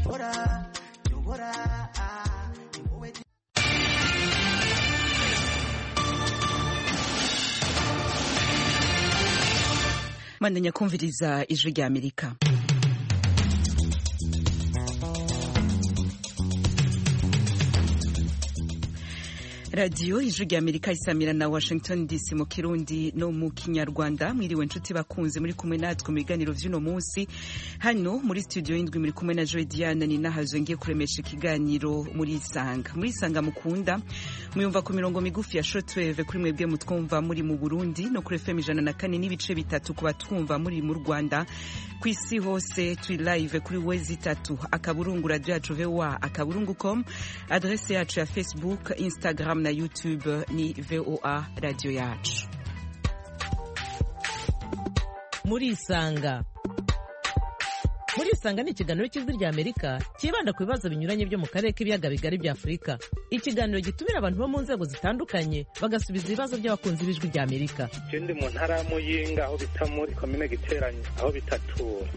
Mandanya kumviriza ijwi rya Amerika. Radio ijwi rya Amerika isamira na Washington DC mu Kirundi no mu Kinyarwanda. Mwiriwe nshuti bakunze muri kumwe natwe mu biganiro vy'uno munsi. Hano muri studio y'indwi muri kumwe na Joy Diana ni nahazo ngiye kuremesha ikiganiro muri Sanga. Muri Sanga mukunda muyumva ku mirongo migufi ya shortwave kuri mwebwe mutwumva muri mu Burundi no kuri FM 104 n'ibice bitatu ku batwumva muri mu Rwanda. Kwisi hose turi live kuri wezi 3 akaburungu radio yacu VOA akaburungu.com, adresse yacu ya Facebook, Instagram na YouTube ni VOA radio yacu. Muri Sanga ni ikiganiro cy'ijwi rya Amerika kibanda ku bibazo binyuranye byo mu karere k'ibiyaga bigari bya Afurika. Ikiganiro gitumira abantu bo mu nzego zitandukanye bagasubiza ibibazo by'abakunzi b'ijwi rya Amerika. Ikindi mu ntara ya Muyinga aho bita muri komine Giteranyi aho bitatura.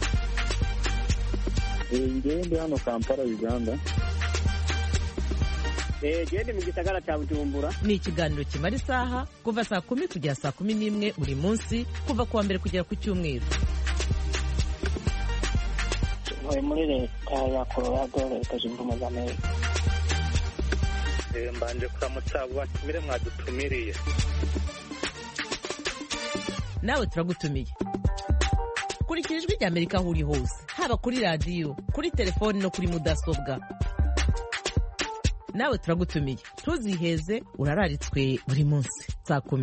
Ngende hano Kampala Uganda. Gende mu gisagara cya Bujumbura. Ni ikiganiro kimara isaha kuva saa 10 kugera saa 11 buri munsi kuva kuwa mbere kugera ku cyumweru. Muri leta ya Colorado leta zunze ubumwe za Amerika. Mbanje kuramutsa batumire mwadutumiriye. Nawe turagutumiye. Kurikira ijwi rya Amerika aho uri hose, haba kuri radio, kuri telefone no kuri mudasobwa. Nawe turagutumiye. Ntuziheze urararitswe buri munsi saa 10.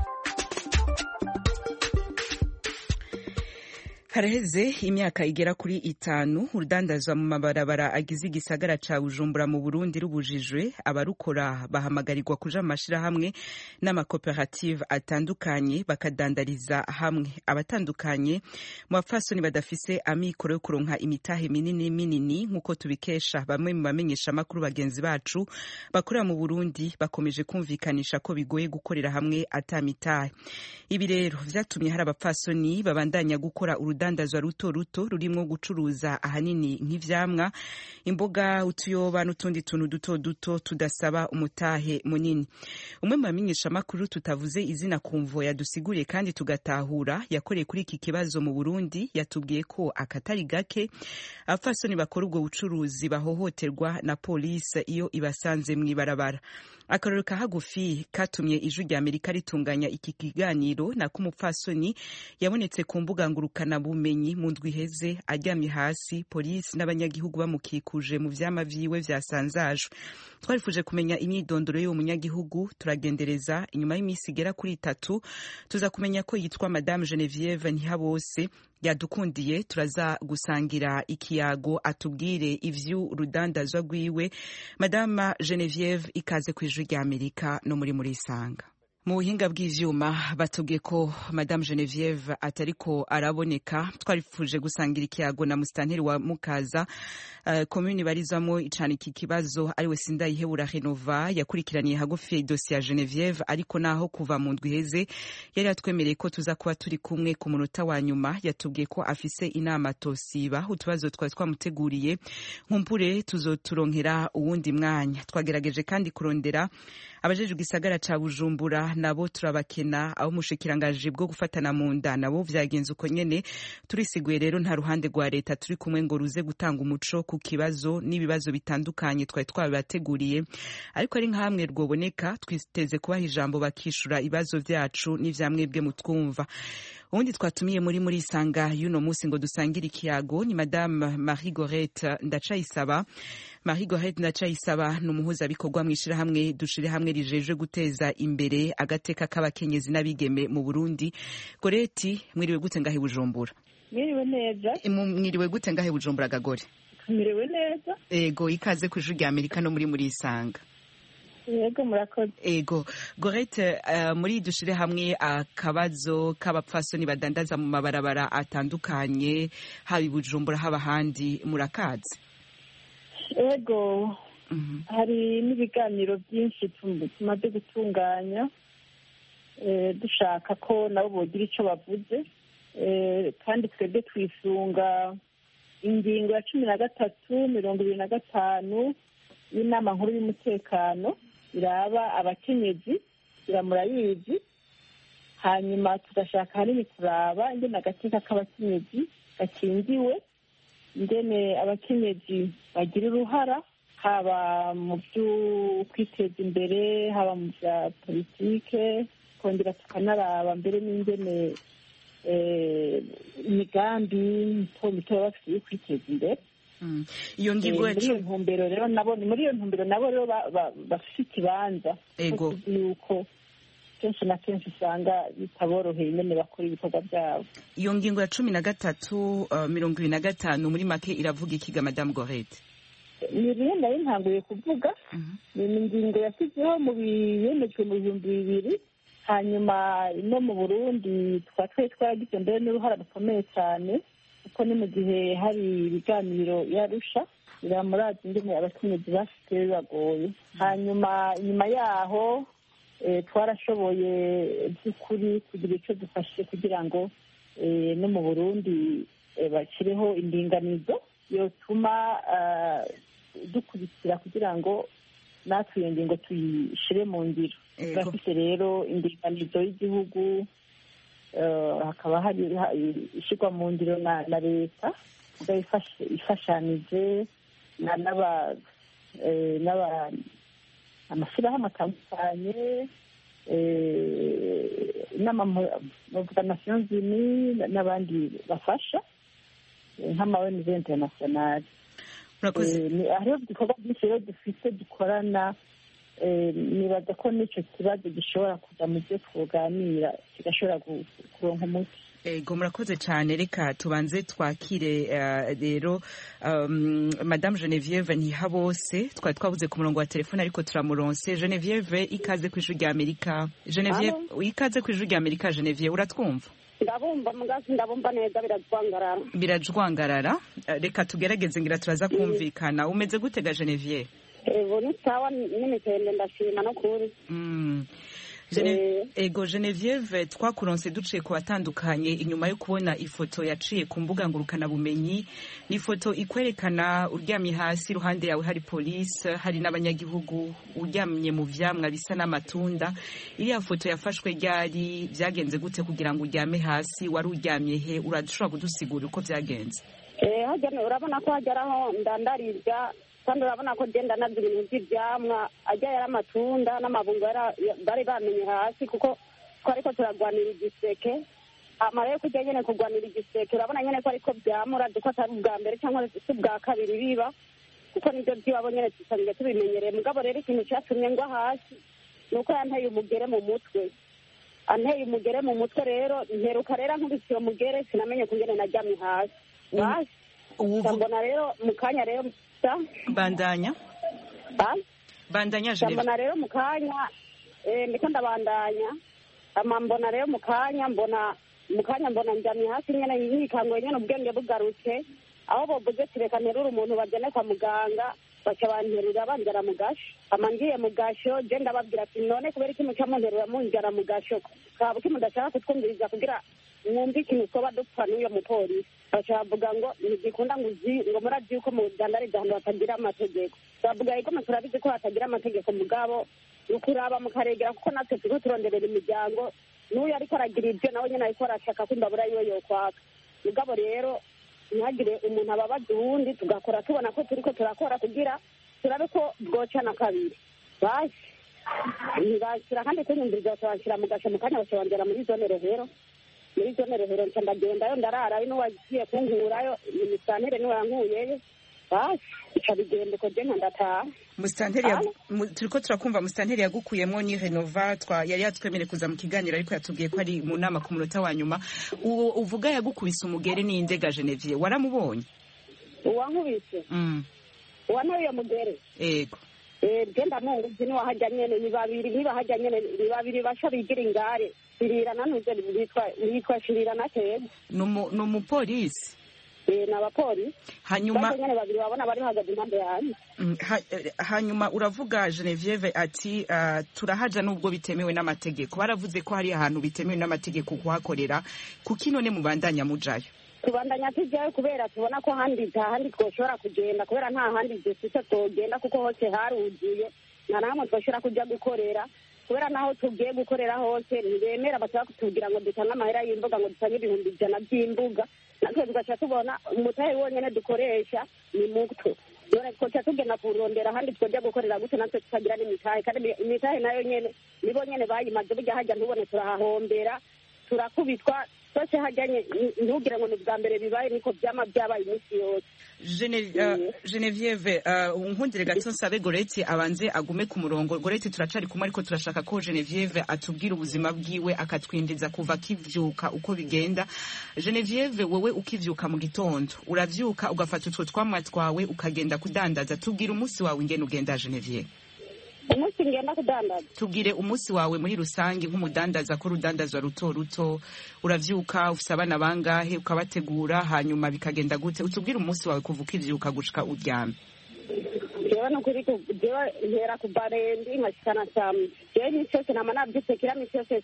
Haraheze imyaka igera kuri 5 urudandazwa mu mabarabara agize igisagara ca Bujumbura mu Burundi rubujijwe. Abarukora bahamagarirwa kuja mu mashirahamwe n'amakoperative atandukanye bakadandariza hamwe. Abatandukanye mu bafasoni badafise amikoro yo kuronka imitahe minini nkuko tubikesha bamwe mu bamenyesha makuru bagenzi bacu bakorera mu Burundi bakomeje kumvikanisha ko bigoye gukorera hamwe atamitahe. Ibi rero vyatumye hari abafasoni babandanya gukora urudandazwa ruto rurimo gucuruza ahanini nk'ivyamwa, imboga, utuyoba n'utundi tuntu duto tudasaba umutahe munini. Umwe mu bamenyesha makuru tutavuze izina kumvo yadusiguriye kandi tugatahura yakoreye kuri iki kibazo mu Burundi yatubwiye ko akatari gake abafasoni bakora ubwo bucuruzi bahohoterwa na police iyo ibasanze mw'ibarabara. Akaroro kahagufi katumye ijwi rya Amerika ritunganya iki kiganiro na kumupfasoni yabonetse ku mbuga ngurukana bumenyi mu ndwi heze aryamye hasi, polisi n'abanyagihugu bamukikuje mu vyama vyiwe vyasanzajwe. Twarifuje kumenya imyidondoro y'uwo munyagihugu, turagendereza inyuma y'imisi igera kuri 3 tuza kumenya ko yitwa Madame Geneviève Ntihabose. Yadukundiye turaza gusangira ikiyago atubwire ivyu rudandazwa rwiwe. Madame Geneviève ikaze ku ijwi rya Amerika no muri Sanga. Mu buhinga bw'ivyuma batubwiye ko Madame Geneviève atariko araboneka. Twarifuje gusangira ikiyago na mustanteri wa Mukaza commune barizamo icana iki kibazo ariwe Sindayihebura Renova yakurikiraniye hagufi dossier ya Geneviève, ariko naho kuva mu ndwi heze yari atwemereye ko tuza kuba turi kumwe ku munota wa nyuma. Yatubwiye ko afise inama tosiba utubazo twamuteguriye nkumpure tuzoturonkera uwundi mwanya. Twagerageje kandi kurondera abajejwe gisagara ca Bujumbura, nabo turabakena. Aho mushikirangaje bwo gufatana mu nda nabo vyagenze uko nyene. Turisiguye rero nta ruhande rwa leta turi kumwe ngo ruze gutanga umuco ku kibazo n'ibibazo bitandukanye twari twabateguriye, ariko ari nkamwe rwoboneka twiteze kubaha ijambo bakishura ibibazo vyacu n'ivyamwebwe mutwumva. Ubundi twatumiye muri Sanga y'uno munsi ngo dusangire ikiyago ni Madame Marie Gorette Ndacayisaba. Marie Gorette Ndacayisaba n'umuhuza bikorwa mwishira hamwe dushire hamwe rijeje guteza imbere agateka k'abakenyezi n'abigeme mu Burundi. Gorette, mwiriwe gute ngahe Bujumbura? Mwiriwe neza. Mwiriwe gute ngahe Bujumbura gagore? Mwiriwe neza. Ego ikaze ku ijwi rya Amerika no muri Sanga. Yego murakoze. Ego Gorette, muri dushire hamwe akabazo k'abapfasoni badandaza mu mabarabara atandukanye haba Bujumbura haba handi murakaze? Ego hari n'ibiganiro byinshi tumaze gutunganya dushaka ko nabo bogira icyo bavuze, kandi twebwe twisunga ingingo ya 13/25 y'inama nkuru y'umutekano iraba abakenyezi iramurayizi. Hanyuma tugashaka hanini kuraba ingene agateka k'abakenyezi gakingiwe, ingene abakenyezi bagira uruhara haba mu byo kwiteza imbere, haba mu bya politike, kongera tukanaraba mbere n'ingene imigambi mito baba bafite yo kwiteza imbere. Iyo ngingo muri iyo ntumbero rero nabo rero bafite ikibanza yuko kenshi na kenshi usanga bitaboroheye nyine bakora ibikorwa byabo. Iyo ngingo ya 13/25 muri make iravuga ikiga Madame Gorete? Ni bimwe nari ntanguye kuvuga. Ni ingingo yashyizeho yemejwe mu 2000, hanyuma no mu Burundi twaragize mbere n'uruhara rukomeye cyane, kuko ni mu gihe hari ibiganiro yarusha biramuraza ingene abakenyezi bafite bibagoye. Hanyuma inyuma yaho twarashoboye by'ukuri kugira icyo dufashe kugira ngo no mu Burundi bashyireho indinganizo yotuma dukurikira kugira ngo natwe iyo ngingo tuyishyire mu ngiro. Turafite rero indinganizo y'igihugu, hakaba hari ishyirwa mu ngiro na leta ifashanije amashyirahamwe atandukanye, n'amavuga Nations Unies n'abandi bafasha nk'ama ONG internationale. Hariho ibikorwa byinshi rero dufite dukorana. Nibaza ko n'icyo kibazo gishobora kuja mu byo tuganira kigashobora kuronka umuti. Ego murakoze cyane, reka tubanze twakire rero Madame Geneviève Ntihabose twari twabuze ku murongo wa telefone ariko turamuronse. Geneviève, ikaze ku ijwi rya Amerika. Geneviève, ikaze ku ijwi rya Amerika. Geneviève, uratwumva? Ndabumva mugazi, ndabumva neza, birajwangarara. Reka tugerageze ngira turaza kumvikana. Umeze gute ga Geneviève? Ni sawa n'imikende ndashima no kuri. Ego Geneviève, twakuronse duciye ku batandukanye inyuma yo kubona ifoto yaciye ku mbuga ngurukana bumenyi. Ni ifoto ikwerekana uryamye hasi, iruhande yawe hari police, hari n'abanyagihugu, uryamye mu vyamwa bisa n'amatunda. Iriya foto yafashwe ryari, byagenze gute kugira ngo uryame hasi? Wari uryamye he? Urashobora kudusigura uko byagenze? Urabona ko hageraho ndandarirya kandi urabona ko genda nabyo ibintu by'ivyamwa ajya yari amatunda n'amabungo bari bamenye hasi, kuko twariko turagwanira igiseke. Rero kujya nyene kugwanira igiseke urabona nyene ko ariko byamura, duko atari ubwa mbere cyangwa si ubwa kabiri biba, kuko nibyo by'iwabo nyene dusanzwe tubimenyereye. Mugabo rero ikintu cyatumye ngwa hasi nuko yanteye umugere mu mutwe. Anteye umugere mu mutwe rero nteruka rero nkubise uwo mugere, sinamenye kungene naryamye hasi. Mbona rero mu kanya rero bandanya Geneviève. Mbona rero mu kanya ndiko ndabandanya, mbona rero mu kanya mbona njamye hasi nyene yikangoye nyene ubwenge bugarutse, aho bovuze tireka nterura umuntu bajane kwa muganga, baca banterura banjara mu gasho. Ngiye mu gasho je ndababwira ati none kubera iki muca munterura munjara mu gasho, kaba ki mudashaka kutwumviriza kugira mwumve ikintu twoba dupfa n'uyo mupolisi. Baca bavuga ngo ntigikunda ngo murazi yuko mu dandariza ahantu hatagira amategeko. Bavuga yuko turabizi ko hatagira amategeko, mugabo ukuraba mukaregera kuko natwe turiko turonderera imiryango, n'uyu ariko aragira ibyo nawe nyene ariko arashaka ko imbabura yiwe yokwaka. Mugabo rero ntihagire umuntu ababaza uwundi, tugakora tubona ko turiko turakora kugira turabe ko bwocana kabiri. Basi ntibashyira kandi kunyumviriza bakabashyira mu gasho, mu kanya bakabongera muri zone Rohero. Muri zone Rohero nca ndagendayo ndararayo, n'uwagiye kunkurayo Musitanteri niwe yankuyeyo. Basi ica bigenda uko je ndataha. Turiko turakumva Musitanteri yagukuyemwo ni Renova, yari yatwemereye kuza mu kiganiro ariko yatubwiye ko ari mu nama ku munota wa nyuma. Uvuga yagukubise umugere ni Indega Geneviève, waramubonye? Uwankubise uwanteye umugere? Ego genda munguzi niwahajya nyene ni babiri basha bigira ingare Shirira nanuze bitwa Shirira na Keza. N'umupolisi? N'abapolisi. Hanyuma nyene babiri babona bari hagaze impande yanyu. Hanyuma uravuga Geneviève ati turahaja nubwo bitemewe n'amategeko. Baravuze ko hari ahantu bitemewe n'amategeko kuhakorera, kuki none mubandanya mujayo? tubandanya tujyayo kubera tubona ko ahandi twoshobora kugenda kubera nta handi dufite twogenda kuko hose haruzuye nta namwe twoshobora kujya gukorera kubera naho tugiye gukorera hose ntibemera bashaka kutubwira ngo dutange amahera y'imbuga ngo dutange 100 by'imbuga natwe tugaca tubona umutahe wonyine dukoresha ni muto none twoca tugenda kurondera ahandi twojya gukorera gute natwe tukagira n'imitahe kandi imitahe nayo nyene nibo nyene bayimaze burya hajya ntubone turahahombera turakubitwa twese hajyanye ntugire ngo ni bwa mbere bibaye niko byabaye iminsi yose. Genevieve nkundire gato nsabe Goreti abanze agume ku murongo. Goreti turacari kumwe ariko turashaka ko Genevieve atubwira ubuzima bwiwe akatwindiza kuva kivyuka uko bigenda. Genevieve wewe ukivyuka mu gitondo uravyuka ugafata utwo twamwa twawe ukagenda kudandaza, tubwira umunsi wawe ingene ugenda Genevieve. Umunsi ngenda kudandaza, tubwire umunsi wawe muri rusange nk'umudandaza ko rudandazwa ruto ruto, uravyuka ufise abana bangahe ukabategura hanyuma bikagenda gute? Utubwire umunsi wawe kuva ukivyuka gushika uryame. jewe nukuri jewe ntera ku barendi nkashikana jewe ni cyose nama nabyisekera ni cyose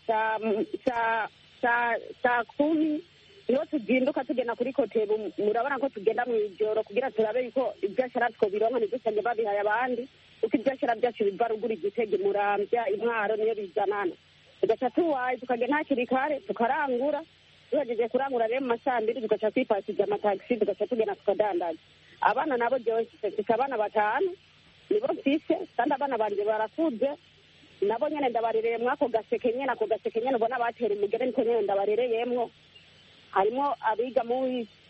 saa 10 niho tuzinduka tugenda kuri kotebo. Murabona ko tugenda mu ijoro kugira turabe yuko ibyashara twobironka ntidusange babihaye abandi uko ibyashara byacu biva ruguru Igitege Muramvya Intwaro niyo bizanana tugaca tuwaye tukagenda hakiri kare tukarangura tugejeje kurangura rero mu masambiri tugaca twipasiza amatagisi tugaca tugenda tukadandaza. Abana nabo jewe mfise abana 5 nibo mfise kandi abana banje barakuze nabo nyene ndabarereyemwo ako gaseke nyene ubona batera umugere niko nyene ndabarereyemwo. Harimo abiga mu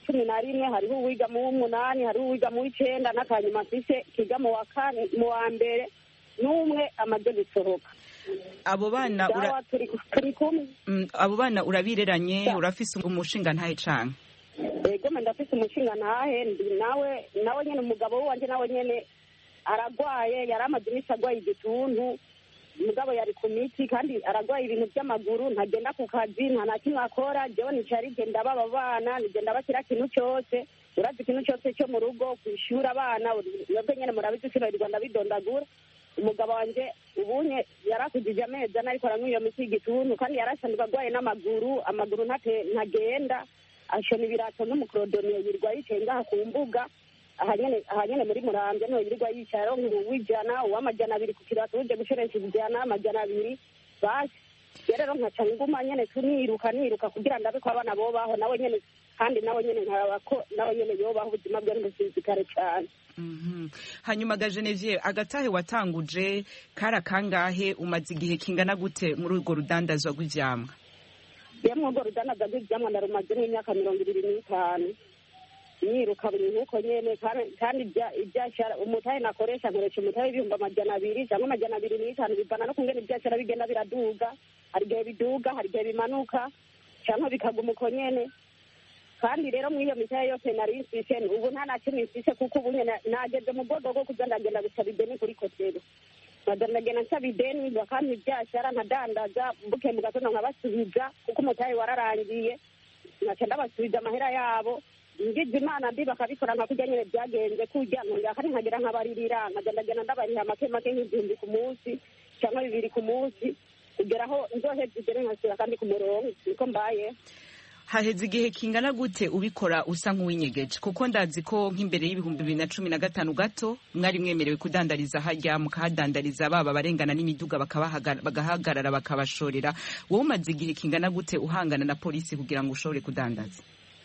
11 hariho uwiga mu 8 hariho uwiga mu 9 n'akanyuma mfise kiga mu wa mbere n'umwe amaze gusohoka. Abo bana turi kumwe. Abo bana urabireranye urafise umushinga ntahe canke? Ego ndafise umushinga ntahe nawe nyene umugabo wanje nawe nyene aragwaye yaramaze imisi agwaye igituntu umugabo yari ku miti kandi aragwaye ibintu by'amaguru ntagenda ku kazi nta na kimwe akora jewe nicarige ndababa bana nigenda bashyira kintu cyose urazi ikintu cyose cyo mu rugo kwishura abana nabwo nyene murabizi sibarirwa ndabidondagura. Umugabo wanje ubunye yarakujije amezi ariko aranywa iyo miti y'igituntu kandi yarasanzwe agwaye n'amaguru ntagenda ashona ibirato n'umukorodoniye yirwa yicaye ngaha ku mbuga ahanyene muri Muramvya niho yirirwa yicara nk'uwijana uw'amajana 2 ku kirato uje gusheresha ijana amajana 2 basi rero nkaca nguma nyene niruka kugira ndabe ko abana bobaho nawe nyene kandi nawe nyene nkarabako nawe nyene yobaho ubuzima bwe n'ubuzikare cyane. Hanyuma ga Genevieve agatahe watanguje kara kangahe umaze igihe kingana gute muri urwo rudandazwa rw'ivyamwa? Yemwe urwo rudandazwa rw'ivyamwa ndarumaze nk'imyaka 25 niruka buri nkuko nyene kandi ibyashara umutahe nakoresha nkoresha umutahe ibihumbi 200 cyangwa 250 bivana no kungena ibyashara bigenda biraduga hari igihe biduga hari igihe bimanuka cyangwa bikaguma uko nyene. Kandi rero muri iyo mitahe yose nari insise ubu nta na kimwe insise kuko ubu nyene nageze mu bwodo bwo kuza ndagenda gusaba ideni kuri kotero ndagenda nsaba ideni bakampa ibyashara nkadandaza mbuke mu gatondo nkabasubiza kuko umutahe wararangiye naca ndabasubiza amahera yabo ngize Imana mbi bakabikora nka kujya nyene byagenze kujya nongera kandi nkagera nkabaririra ndagenda ndabariha make nk'igihumbi ku munsi cyangwa 2 ku munsi kugeraho nzoheza igere nkasubira kandi ku murongo niko mbaye. Haheze igihe kingana gute ubikora usa nk'uwinyegeje kuko ndazi ko nk'imbere y'ibihumbi 2015 gato mwari mwemerewe kudandariza hajya mukahadandariza baba barengana n'imiduga bagahagarara bakabashorera. Wowe umaze igihe kingana gute uhangana na polisi kugira ngo ushobore kudandaza?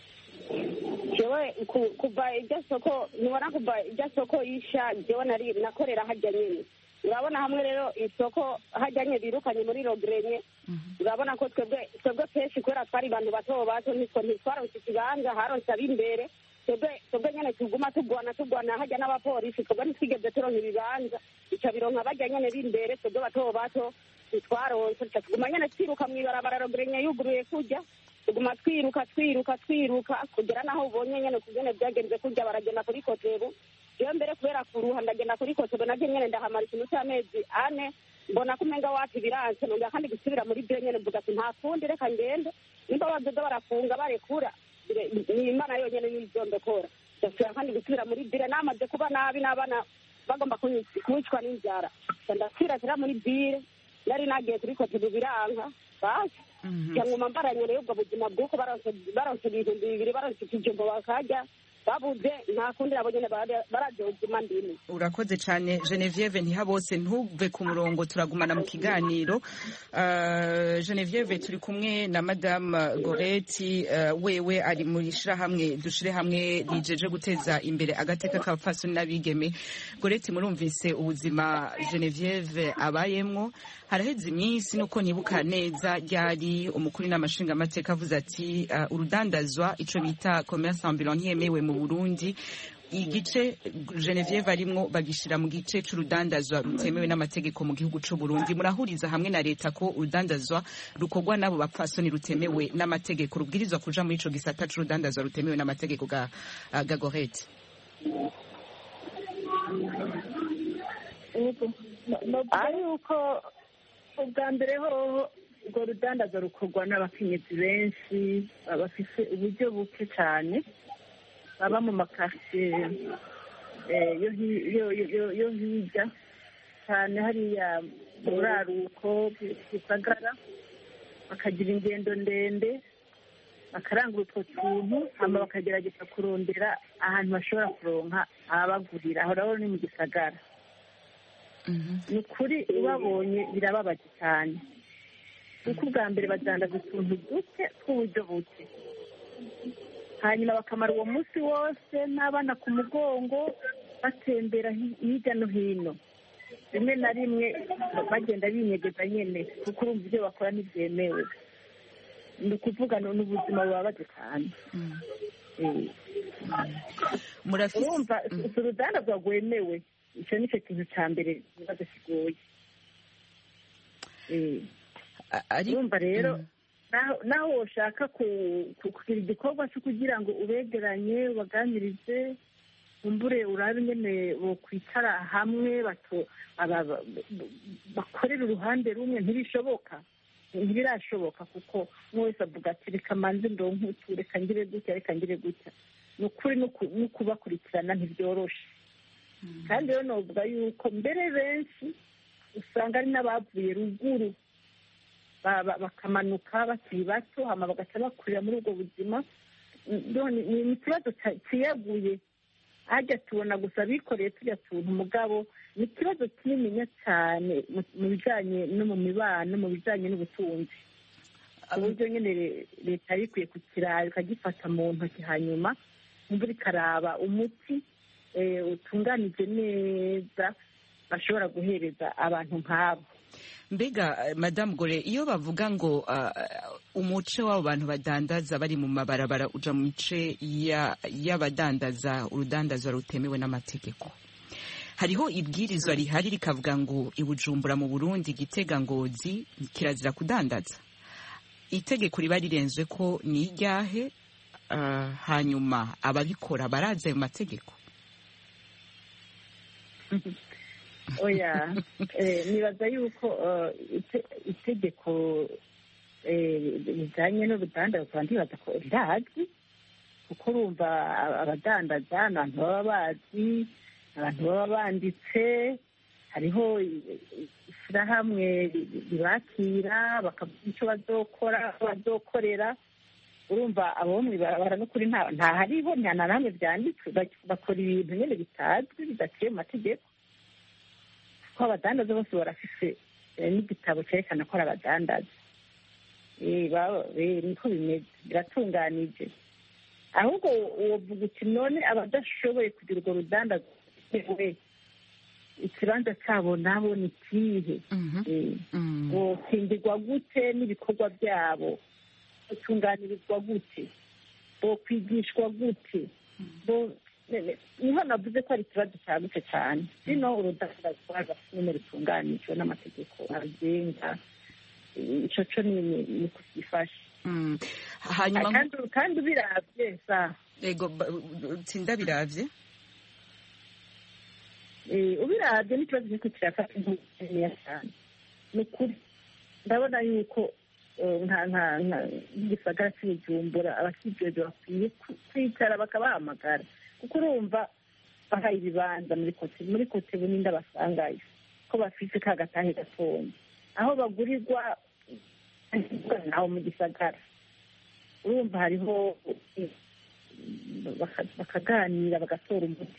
Jewe kuva iryo soko nibona kuva iryo soko yisha jewe nari nakorera hajya nyene urabona hamwe rero isoko hajyanye birukanye muri Rogrenye urabona ko twebwe kenshi kubera twari abantu bato ntitwaronse ikibanza haronse ab'imbere twebwe nyene tuguma tugwana hajya n'abapolisi twebwe ntitwigeze turonka ibibanza ica bironka bajya nyene b'imbere twebwe bato ntitwaronse tuguma nyene twiruka mw'ibarabara Rogrenye yuguruye kujya tuguma twiruka kugera naho ubonye nyene kugene byagenze kujya baragenda kuri kotebo. Iyo mbere kubera kuruha ndagenda kuri kotebo naje nyene ndahamara ikintu cy'amezi 4 mbona kumenga wati biranse nonga kandi gusubira muri byo nyene mvuga ati nta kundi reka ngende nimba bazoza barafunga barekura ni Imana yonyene yizondokora ndasubira kandi gusubira muri bire namaze kuba nabi n'abana bagomba kunyicwa n'inzara ndasubira tira muri bire nari nagiye kuri kotebo biranka basi cyangwa mbaranye rero ubwo buzima bw'uko baronse ibihumbi bibiri baronse ikijumbo bakarya babuze nta kundi nabo nyene bararya ubuzima ndimo. Urakoze cyane Genevieve Ntihabose, ntuve ku murongo, turagumana mu kiganiro. Genevieve, turi kumwe na Madame Goreti, wewe ari muri shirahamwe dushire hamwe rijeje guteza imbere agateka k'abapfasoni n'abigeme. Goreti, murumvise ubuzima Genevieve abayemwo. Haraheze iminsi nuko nibuka neza ryari umukuru n'amashinga amateka avuze ati urudandazwa ico bita commerce ambulant ntiyemewe mu Burundi. Igice Genevieve arimwo bagishira mu gice c'urudandazwa rutemewe n'amategeko mu gihugu c'u Burundi. Murahuriza hamwe na leta ko urudandazwa rukorwa nabo bapfasoni rutemewe n'amategeko rubwirizwa kuja muri ico gisata c'urudandazwa rutemewe n'amategeko ga Goreti? yuko ubwa mbere ho urwo rudandazo rukorwa n'abakenyezi benshi bafise uburyo buke cyane, baba mu makaritsiye yo hirya cyane hariya mu buraruko gisagara, bakagira ingendo ndende bakarangura utwo tuntu hama bakagerageza kurondera ahantu bashobora kuronka ababagurira. Aho rero ni mu gisagara. Ni ukuri ubabonye birababaje cyane kuko ubwa mbere badandaza utuntu duke tw'uburyo buke, hanyuma bakamara uwo munsi wose n'abana ku mugongo batembera hirya no hino, rimwe na rimwe bagenda binyegeza nyene kuko urumva ibyo bakora ntibyemewe. ni ukuvuga ni ubuzima bubabaje cyane. urumva si urudandazwa rwemewe, icyo ni cyo kintu cya mbere ikibazo kigoye. urumva rero naho ushaka kugira igikorwa cyo kugira ngo ubegeranye ubaganirize, umbure urabe nyine bokwicara hamwe bakorera uruhande rumwe, ntibirashoboka kuko umwe wese avuga ati reka manze ndonke reka ngire gutya reka ngire gutya. ni ukuri no kubakurikirana ntibyoroshe. kandi rero novuga yuko mbere benshi usanga ari n'abavuye ruguru bakamanuka bakiri bato hama bagaca bakurira muri ubwo buzima. ni ikibazo kiyaguye, hajya tubona gusa bikoreye tujya tuntu mugabo ni ikibazo kinini cyane mu bijyanye no mu mibano, mu bijyanye n'ubutunzi. uburyo nyine leta yari ikwiye kukiraba ikagifata mu ntoki, hanyuma imvura ikaraba umuti utunganije neza bashobora guhereza abantu nk'abo. Mbega Madame Gore, iyo bavuga ngo umuce w'abo bantu badandaza bari mu mabarabara uja mu mice y'abadandaza urudandaza rutemewe n'amategeko, hariho ibwirizwa rihari rikavuga ngo i Bujumbura mu Burundi, Gitega, Ngozi kirazira kudandaza. Itegeko riba rirenzwe ko ni iryahe? Hanyuma ababikora baraza ayo mategeko? oya nibaza yuko itegeko rijyanye n'urudandaza ndibaza ko rirazwi, kuko urumva abadandaza ni abantu baba bazi, abantu baba banditse, hariho ishyirahamwe ribakira bakavuga icyo bazokorera. urumva abo mu ibarabara n'ukuri nta hariho nta na hamwe byanditswe, bakora ibintu nyine bitazwi bidaciye mu mategeko. ko abadandaza bose barafise n'igitabo cyerekana ko ari abadandaza. niko bimeze, biratunganije. ahubwo uwovuga uti none abadashoboye kugira urwo rudandaza ikibanza cyabo nabo ni ikihe? bokingirwa gute n'ibikorwa byabo? botunganirizwa gute? bokwigishwa gute? niho navuze ko ari ikibazo cyagutse cyane. rino urudandazwa nyine rutunganijwe n'amategeko abigenga, icyo cyo ni kugifasha. hanyuma kandi ubiravye ego tsinda biravye ubiravye n'ikibazo cy'uko kirafata intumbero cyane. ni ukuri ndabona yuko nk'igisagara cy'Ubujumbura abakijejwe bakwiye kwicara bakabahamagara, kuko urumva bahaye ibibanza muri kote buninda basangayo ko bafise ka gatahe gatonya, aho bagurirwa aho mu gisagara urumva hariho bakaganira bagatora umuti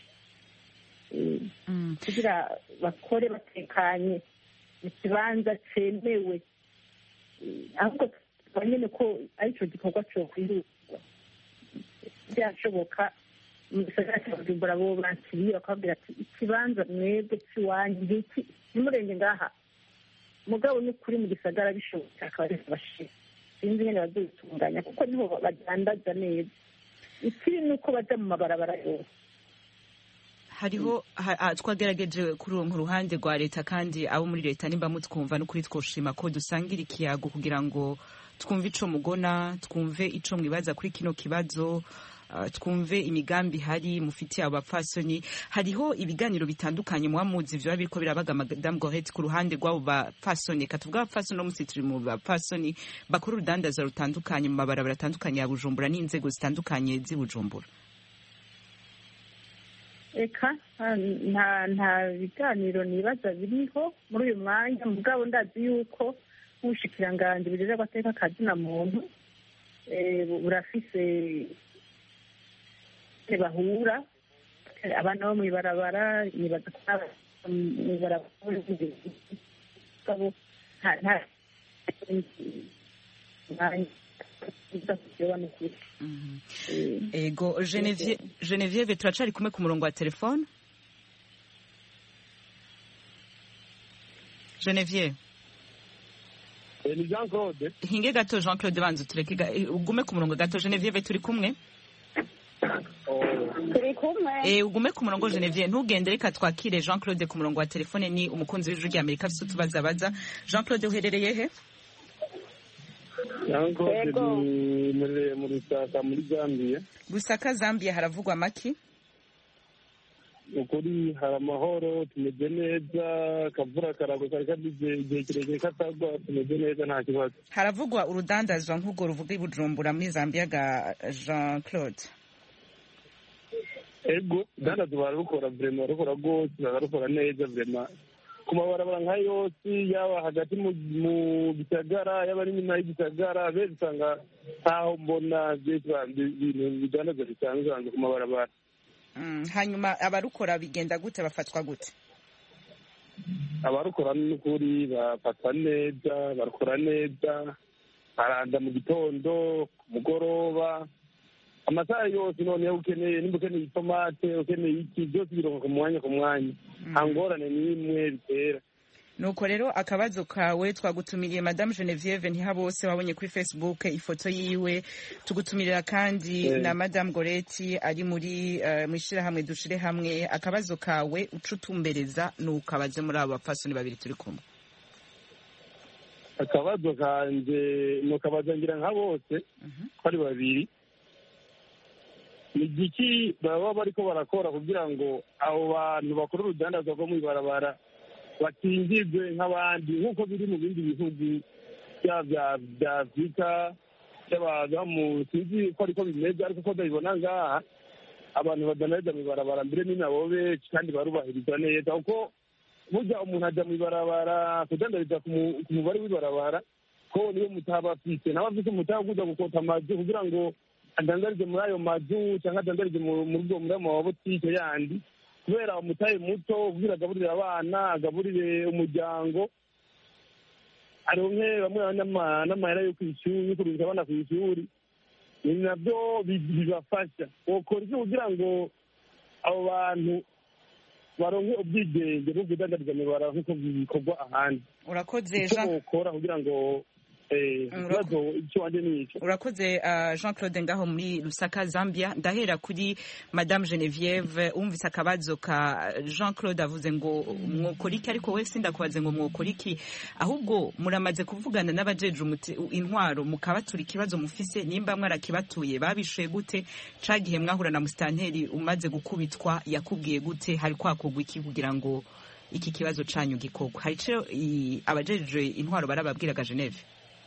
kugira bakore batekanye mu kibanza cyemewe ahubwo nyine ko aricyo gikorwa cyo kwihutirwa byashoboka mu gisagara cya Bujumbura bo bakiriye bakababwira ati ikibanza mwebwe cy'iwanyu ngiki nimurenge ngaha mugabo ni kuri mu gisagara bishoboka akaba ari bashira sinzi nyine bazitunganya kuko niho badandaza neza ikiri nuko baja mu mabarabara yose hariho twagerageje kuronka uruhande rwa leta kandi abo muri leta nimba mutwumva n'ukuri twoshima ko dusangira ikiyago kugira ngo twumve ico mugona twumve ico mwibaza kuri kino kibazo twumve imigambi hari mufitiye abapfasoni hariho ibiganiro bitandukanye muhamuzi ivyo biriko birabaga Madame Gorette ku ruhande rw'abo bapfasoni katuvuga abapfasoni no musitiri mu bapfasoni bakora urudandaza rutandukanye mu mabarabara atandukanye ya Bujumbura n'inzego zitandukanye z'i Bujumbura eka nta biganiro nibaza biriho muri uyu mwanya mugabo ndazi yuko nk'ubushikiranganji burera agateka kazina muntu burafise bahura abana bo mw'ibarabara nibaza ko mw'ibarabara ego Genevieve turacari kumwe ku murongo wa telefone Genevieve ni Jean Claude hinge gato Jean Claude banzu tureke ugume ku murongo gato Genevieve turi kumwe turi kumwe ugume ku murongo Genevieve ntugende reka twakire Jean Claude ku murongo wa telefone ni umukunzi w'ijuru rya Amerika afite utubazabaza Jean Claude uherereye he Jean Claude ni muri Lusaka muri Zambia Lusaka Zambia haravugwa maki ukuri hari amahoro tumeze neza kavura karago kari kabize igihe kirekire katagwa tumeze neza nta kibazo haravugwa urudandazwa nk'ubwo ruvuga i Bujumbura muri Zambia ga Jean Claude ego dandazo barukora vraiment barukora gose barukora neza vraiment ku mabarabara nka yose yaba hagati mu gisagara yaba ari nyuma y'igisagara bese usanga ntaho mbona ibintu bidandaza bisanzwe ku mabarabara hanyuma abarukora bigenda gute bafatwa gute abarukora n'ukuri bafatwa neza barukora neza baranda mu gitondo ku mugoroba amasaha yose noneho ukeneye nimba ukeneye itomate ukeneye iki byose bironka ku mwanya nta ngorane n'imwe bitera nuko rero akabazo kawe twagutumiriye Madame Genevieve Ntihabose wabonye kuri Facebook ifoto yiwe tugutumirira kandi na Madame Gorette ari muri mwishirahamwe dushire hamwe akabazo kawe ucutumbereza nukabaze muri abo bapfasoni babiri turi kumwe akabazo kanje nukabaza ngira nka bose ari babiri ni igiki baba bariko barakora kugira ngo abo bantu bakora urudandazwa rwo mw'ibarabara batingizwe nk'abandi nk'uko biri mu bindi bihugu bya Afurika by'abaza mu sinzi ko ariko bimeze ariko ko ndabibona ngaha abantu badandariza mw'ibarabara mbere ni nabo benshi kandi barubahiriza neza kuko burya umuntu ajya mw'ibarabara kudandariza ku mubare w'ibarabara ko niyo mutaba afite nawe afite umutaba kuza gukota amazu kugira ngo adandarize muri ayo mazu cyangwa adandarize muri ayo mabotike yandi kubera umutahe muto kugira agaburire abana agaburire umuryango aronke bamwe n'amahera yo kw'ishuri yo kurungika abana kw'ishuri ni nabyo bibafasha ukora iki kugira ngo abo bantu baronke ubwigenge bwo kudandariza mw'ibarabara nk'uko bikorwa ahandi urakoze Jean ukora kugira ngo urakoze Jean Claude ngaho muri Lusaka Zambia ndahera kuri Madame Genevieve umvise akabazo ka Jean Claude avuze ngo mwokoriki ariko we sindakubaze ngo mwokoriki ahubwo muramaze kuvugana n'abajeje intwaro mukabatura ikibazo mufise nimba mwarakibatuye babishuye gute cagihe mwahura na mustanteri umaze gukubitwa yakubwiye gute hari kwakogwa iki kugira ngo iki kibazo canyu gikogwa hari cyo abajeje intwaro barababwiraga Geneve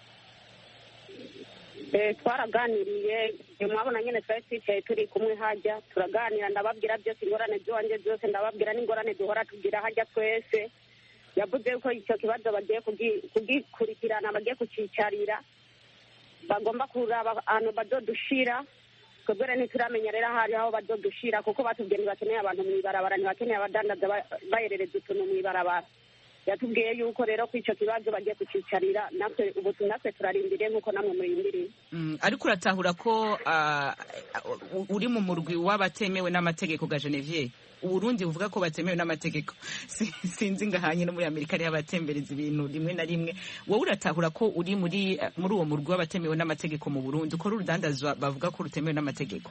twaraganiriye mwabona nyine twari twicaye turi kumwe hajya turaganira ndababwira byose ingorane by'iwanjye byose ndababwira n'ingorane duhora tugira hajya twese yavuze yuko icyo kibazo bagiye kugikurikirana, bagiye kucicarira, bagomba kuraba ahantu bazodushira. Twebwe rero ntituramenya rero ahari aho bazodushira, kuko batubwiye ntibakeneye abantu mu ibarabara, ntibakeneye abadandaza bayerereza utuntu mu ibarabara. Yatubwiye yuko rero ko icyo kibazo bagiye kucicarira, natwe ubu natwe turarindiriye nk'uko namwe murindiriye. Ariko uratahura ko uri mu murwi w'abatemewe n'amategeko ga Genevieve? Uburundi buvuga ko batemewe n'amategeko, sinzi ngahanye no muri Amerika ari abatembereza ibintu rimwe na rimwe. Wowe uratahura ko uri muri uwo murwi w'abatemewe n'amategeko mu Burundi, ko rudandazwa bavuga ko rutemewe n'amategeko?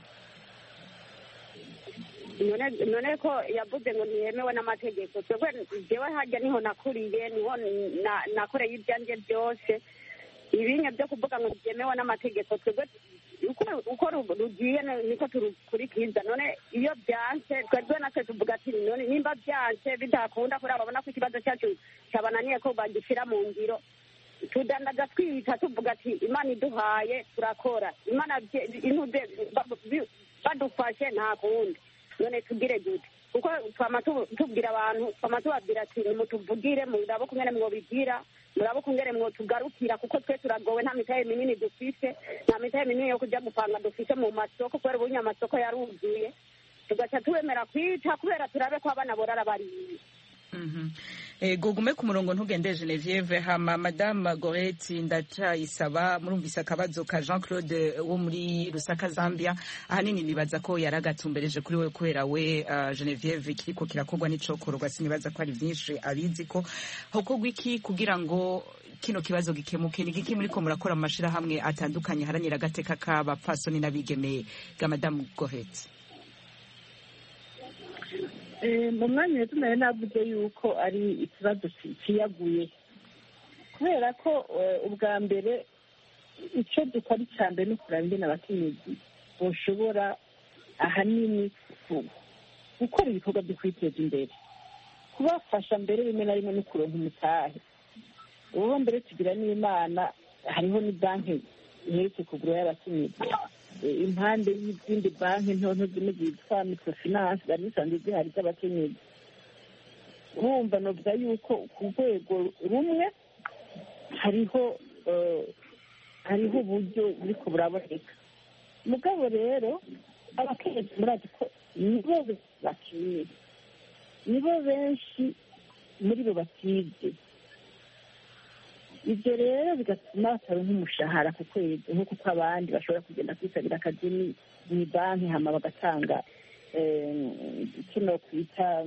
None ko yavuze ngo ntiyemewe n'amategeko, twebwe jewe hajya niho nakuriye, niho nakoreye ibyanje byose. Ibinya byo kuvuga ngo byemewe n'amategeko, twebwe uko rugiye niko turukurikiza. None iyo byanse twebwe natwe tuvuga ati none nimba byanse bidakunda, kuri ababona ko ikibazo cyacu cyabananiye ko bagishyira mu ngiro, tudandaza twita tuvuga ati Imana iduhaye turakora, Imana inuze badufashe nta kundi. None tugire gute? Kuko twama tubwira abantu, twama tubabwira ati nimutuvugire, murabo kungene mwobigira, murabo kungene mwotugarukira, kuko twe turagowe, nta mitahe minini dufise, nta mitahe minini yo kujya gupanga dufise mu masoko, kubera ubunya amasoko yaruzuye. Tugaca tuwemera kwita kubera turabe ko abana borara bariye. Gugume ku murongo ntugende Genevieve. Hama Madame Goreti ndacayisaba, murumvise akabazo ka Jean Claude wo muri Lusaka Zambia. Ahanini nibaza ko yaragatumbereje kuri we kubera we Genevieve kiriko kirakorwa n'icokorwa, sinibaza ko ari byinshi abizi ko hokorwa iki kugira ngo kino kibazo gikemuke. Ni giki muri ko murakora mu mashirahamwe atandukanye haranira agateka k'abapfasoni n'abigeme ga Madame Goreti? Mu mwanya tunaye navuze yuko ari ikibazo kiyaguye, kubera ko ubwa mbere icyo dukora icya mbere ni ukuraba ingene abakenyezi boshobora ahanini gukora ibikorwa byo kwiteza imbere, kubafasha mbere rimwe na rimwe no kuronka umutahe. ubu mbere tugira n'Imana, hariho ni banki iherutse kugura y'abakenyezi, impande y'izindi banki nto zimwe zitwa microfinance zari zisanzwe zihari z'abakenyezi. urumva novuga yuko ku rwego rumwe hariho uburyo buriko buraboneka. Mugabo rero abakenyezi murazi ko nibo bakiye, nibo benshi muri bo batize. Ibyo rero bigatuma bataronka umushahara ku kwezi nk'uko abandi bashobora kugenda kwisabira akazi mu banki hama bagatanga kino kwita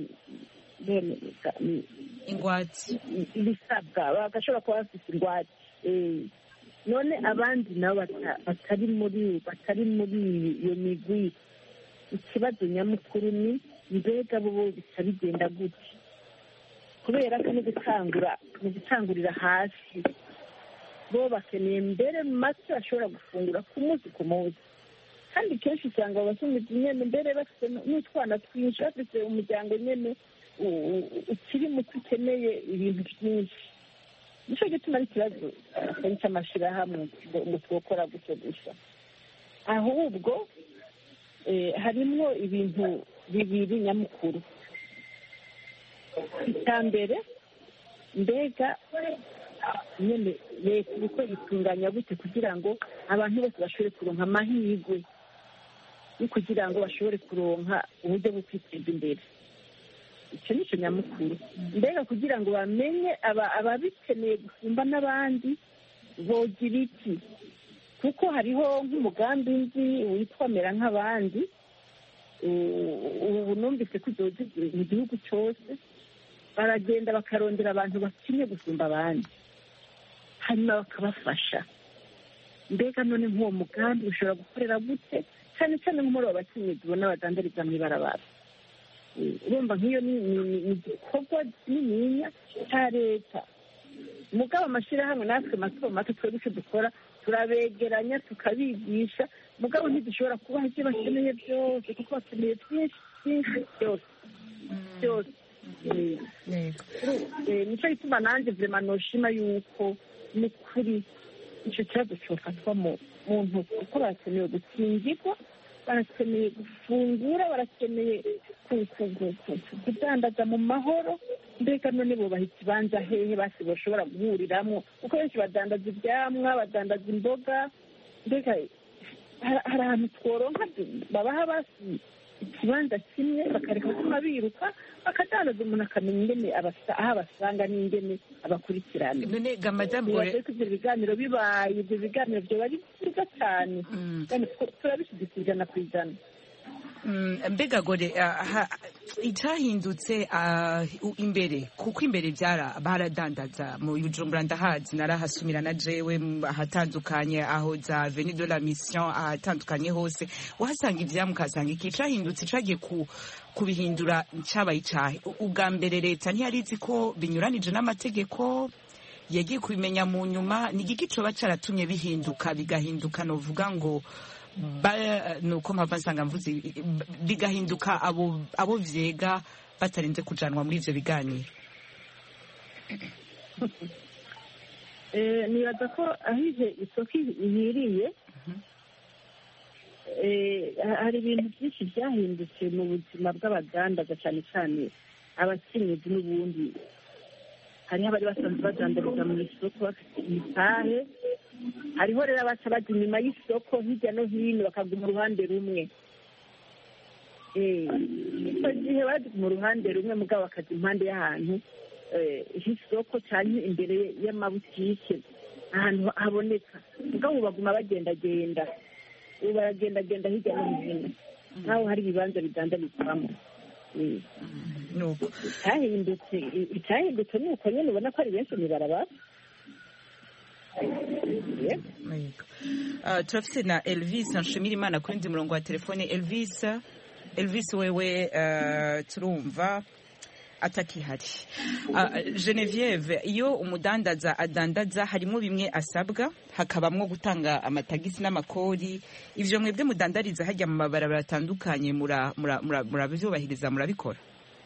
ingwate, ibisabwa bagashobora kuba bafite ingwate. None abandi nabo batari muri iyo migwi, ikibazo nyamukuru ni mbega bo bisa bigenda gute, kubera ko ni gutangurira hasi. Bo bakeneye mbere make bashobora gufungura ku munsi ku munsi, kandi kenshi usanga abakenyezi nyene mbere bafite n'utwana twinshi, bafite umuryango nyene ukiri muto ukeneye ibintu byinshi. Nico gituma ari ikibazo atari cy'amashirahamwe ngo twokora gutyo gusa, ahubwo harimwo ibintu bibiri nyamukuru. Icya mbere, mbega nyene leta iriko itunganya gute kugira ngo abantu bose bashobore kuronka amahirwe yo kugira ngo bashobore kuronka uburyo bwo kwiteza imbere. Icyo nico nyamukuru. Mbega kugira ngo bamenye ababikeneye gusumba n'abandi bogira iki, kuko hariho nk'umugambi nzi witwa mera nk'abandi, ubu numvise ko uzoza mu gihugu cyose, baragenda bakarondera abantu bakeneye gusumba abandi hanyuma bakabafasha. Mbega none nk'uwo mugambi ushobora gukorera gute, cyane cyane nk'umuri w'abakenyezi ubona badandariza mw'ibarabara. Urumva nk'iyo ni igikorwa kininiya cya leta. Mugabo amashirahamwe natwe mato mato twebwe icyo dukora turabegeranya tukabigisha, mugabo ntidushobora kubaha ibyo bakeneye byose, kuko bakeneye byinshi byose. Nicyo gituma nanjye vrema noshima yuko ni kuri icyo kibazo cyofatwa mu ntoki, kuko barakeneye gukingirwa, barakeneye gufungura, barakeneye kudandaza mu mahoro, mbega none bubaha ikibanza hehe basi bashobora guhuriramo kuko benshi badandaza ibyamwa badandaza imboga mbega hari ahantu tworonka babaha basi ikibanza kimwe bakareka kuma biruka bakadandaza umuntu akamenya ingene aho abasanga n'ingene abakurikirana none ga madame Gore ibyo biganiro bibaye ibyo biganiro byoba ari byiza cyane turabishyigikiye 100%. Mbega Gore icyahindutse imbere kuko imbere baradandaza mu Bujumbura ndahazi narahasumira na jewe ahatandukanye aho za Avenue de la Mission ahatandukanye hose wahasanga ivyamwe ukasanga iki cyahindutse cagiye kubihindura cyabaye icyahe ubwa mbere leta ntiyarizi ko binyuranije n'amategeko yagiye kubimenya mu nyuma ni igiki coba caratumye bigahinduka novuga ngo nuko mpava nsanga mvuze bigahinduka abo vyega batarinze kujanwa muri ivyo biganiro nibaza ko ahize isoko ihiriye hari ibintu byinshi byahindutse mu buzima bw'abadandaza cyane cyane abakenyezi n'ubundi hariho abari basanzwe badandariza mu isoko bafite imitahe hariho rero abaca bajya inyuma y'isoko hirya no hino bakaguma uruhande rumwe icyo gihe bajya mu ruhande rumwe mugabo bakajya impande y'ahantu h'isoko cyane imbere y'amabutike ahantu haboneka mugabo baguma bagendagenda baragendagenda hirya no hino naho hari ibibanza bidandarizwamo icyahindutse ni uko nyine ubona ko ari benshi mw'ibarabara turafite na Elvis Nshimirimana kuri ndi murongo wa telefone. Elvis wewe turumva atakihari. Genevieve, iyo umudandaza adandaza harimo bimwe asabwa hakabamwo gutanga amatagisi n'amakori, ivyo mwebwe mudandariza hajya mu mabarabara atandukanye murabyubahiriza murabikora?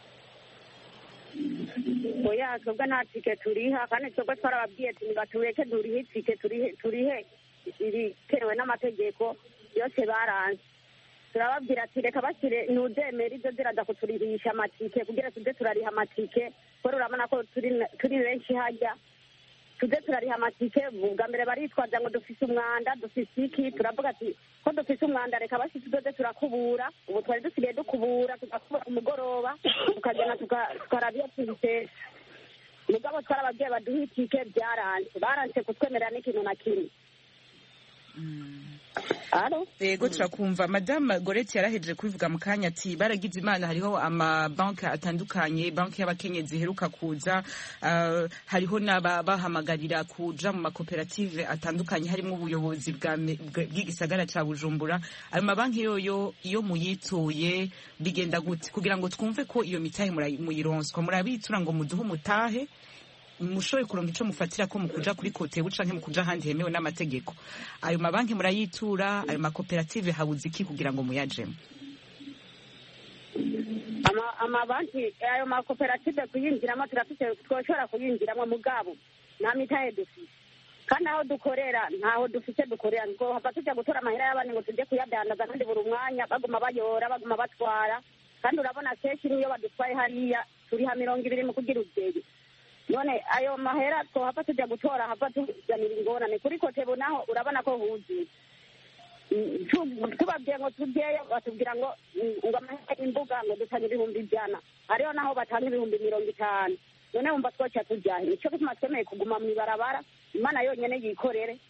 oya twebwe nta tike turiha kandi twebwe twarababwiye ati nibatureke durihe itike turihe ibikenewe n'amategeko yose baranze turababwira ati reka bashyire ntudemere ibyo ziraza kuturihisha amatike kugira tuze turariha amatike kuko urabona ko turi benshi hajya tuze turariha amatike bwa mbere baritwaza ngo dufise umwanda dufise iki turavuga ati ko dufise umwanda reka basi tuze turakubura ubu twari dusigaye dukubura tugakubura ku mugoroba tukagenda tukarabia tubitesha mugabo twarababwiye baduha itike baranse kutwemerera n'ikintu na kimwe. Yego turakumva. Madame Goreti yarahejeje kubivuga mu kanya ati baragize imana hariho amabanki atandukanye, banki y'abakenyezi iheruka kuza, hariho n'abahamagarira kuja mu makoperative atandukanye harimo ubuyobozi bw'igisagara ca Bujumbura. Ayo mabanki yoyo iyo muyituye bigenda gute kugira ngo twumve ko iyo mitahe muyironswa murabitura ngo muduhe umutahe mushoboye kuronga ico mufatira ko mukuja kuri kote buca nke mukuja handi hemewe n'amategeko? Ayo mabanki murayitura, ayo makoperative habuze iki kugira ngo muyajemo? Amabanki ayo makoperative kuyinjiramo twoshobora kuyinjiramo mugabo nta mitahe dufise kandi aho dukorera ntaho dufise dukorera ngo hava tujya gutora amahera y'abandi ngo tujye kuyadandaza kandi buri umwanya baguma bayora baguma batwara kandi urabona kenshi niyo badutwaye hariya turiha 200 mu kugira ugeri none ayo mahera twohava tujya gutora hava tuzanira ingorane kuri kotebu naho urabona ko huzuye tubabwiye ngo tujyeyo batubwira ngo amahera y'imbuga ngo dutanga 100,000 hariho naho batanga 50,000 none wumva twoca tujyahe nicyo gituma twemeye kuguma mu ibarabara imana yonyene yikorere.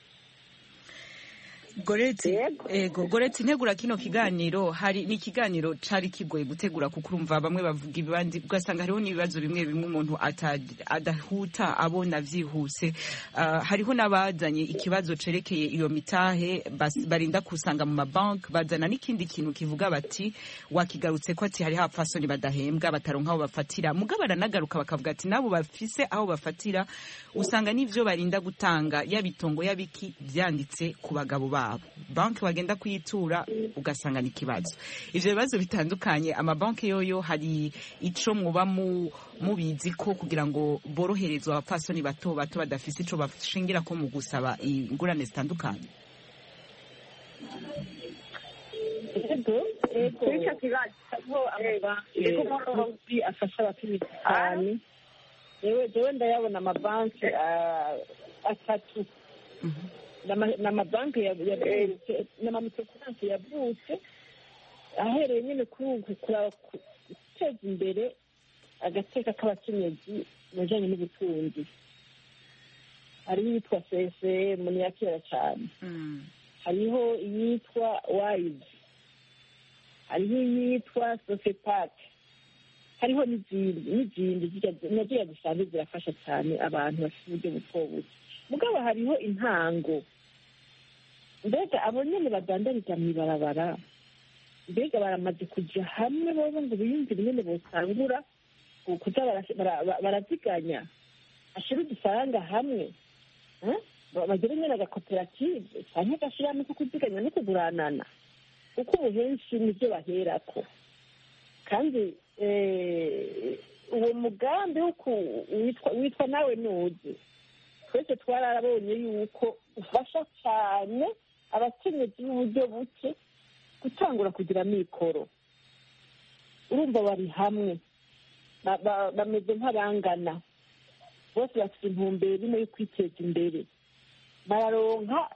Goreti ntegura kino kiganiro hari ni kiganiro cari kigoye gutegura kuko urumva bamwe bavuga ibandi ugasanga hariho n'ibibazo bimwe umuntu adahuta abona vyihuse. Hariho n'abazanye ikibazo cerekeye iyo mitahe barinda kusanga mu mabanki bazana n'ikindi kintu kivuga bati wakigarutse ko ati hari hapfasoni badahembwa bataronka aho bafatira mugabo baranagaruka bakavuga ati nabo bafise aho bafatira usanga n'ivyo barinda gutanga yabitongo yabiki vyanditse ku bagabo banki wagenda kuyitura ugasanga ni kibazo. Ivyo bibazo bitandukanye amabanki yoyo hari ico muba mubizi ko kugira ngo boroherezwe abapfasoni bato badafise ico bashingira ko mu gusaba ingurane zitandukanye. kuri icyo kibazo hariho amabanki afasha abacuruzi cyane jewe ndayabona amabanki atatu n'amabanki yavutse n'amamikrofinance yavutse ahereye nyine kuri guteza imbere agateka k'abakenyezi mu bijyanye n'ubutunzi. hariho iyitwa CSM ni iya kera cyane, hariho iyitwa wayizi, hariho iyitwa sosepake, hariho n'izindi nagiye zisanzwe zirafasha cyane abantu bafite uburyo buto buke. mugabo hariho intango, mbega abo nyine badandariza mu ibarabara, mbega baramaze kujya hamwe bobo ngo biyumvire nyine bosangura kuza baraziganya, ashyira udufaranga hamwe, bagire nyine agakoperative cyangwa agashyiramo ko kuziganya no kuguranana, kuko ubu henshi nibyo baherako. kandi uwo mugambi witwa nawe nuzi, twese twararabonye yuko ufasha cyane abakenyezi b'uburyo buke gutangura kugira amikoro. urumva bari hamwe, bameze nk'abangana, bose bafite intumbero imwe yo kwiteza imbere, bararonka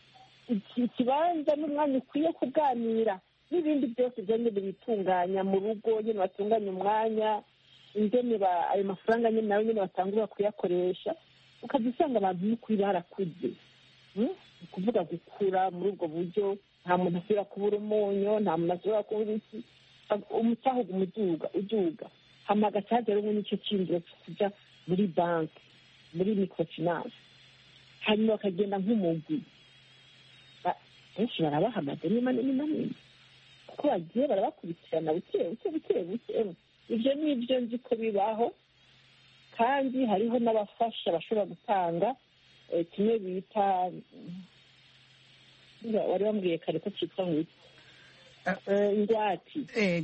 ikibanza n'umwanya ukwiye kuganira n'ibindi byose byonyine bitunganya mu rugo, nyine batunganya umwanya, ingene ayo mafaranga nyine nawe nyine batangura kuyakoresha, ukajya usanga abantu n'ukuri barakuze. ni ukuvuga gukura muri ubwo buryo, nta muntu asubira kubura umunyu, nta muntu asubira kubura iki, umucahuga uduga hama agacaje rumwe n'icyo cyinjiro cyo kujya muri banki, muri microfinance, hanyuma bakagenda nk'umugwi. benshi barabaha amadeni manini kuko bagiye barabakurikirana buke buke. ibyo ni ibyo nzi ko bibaho, kandi hariho n'abafasha bashobora gutanga kimwe bita, wari wambwiye kare ko cyitwa ingwati.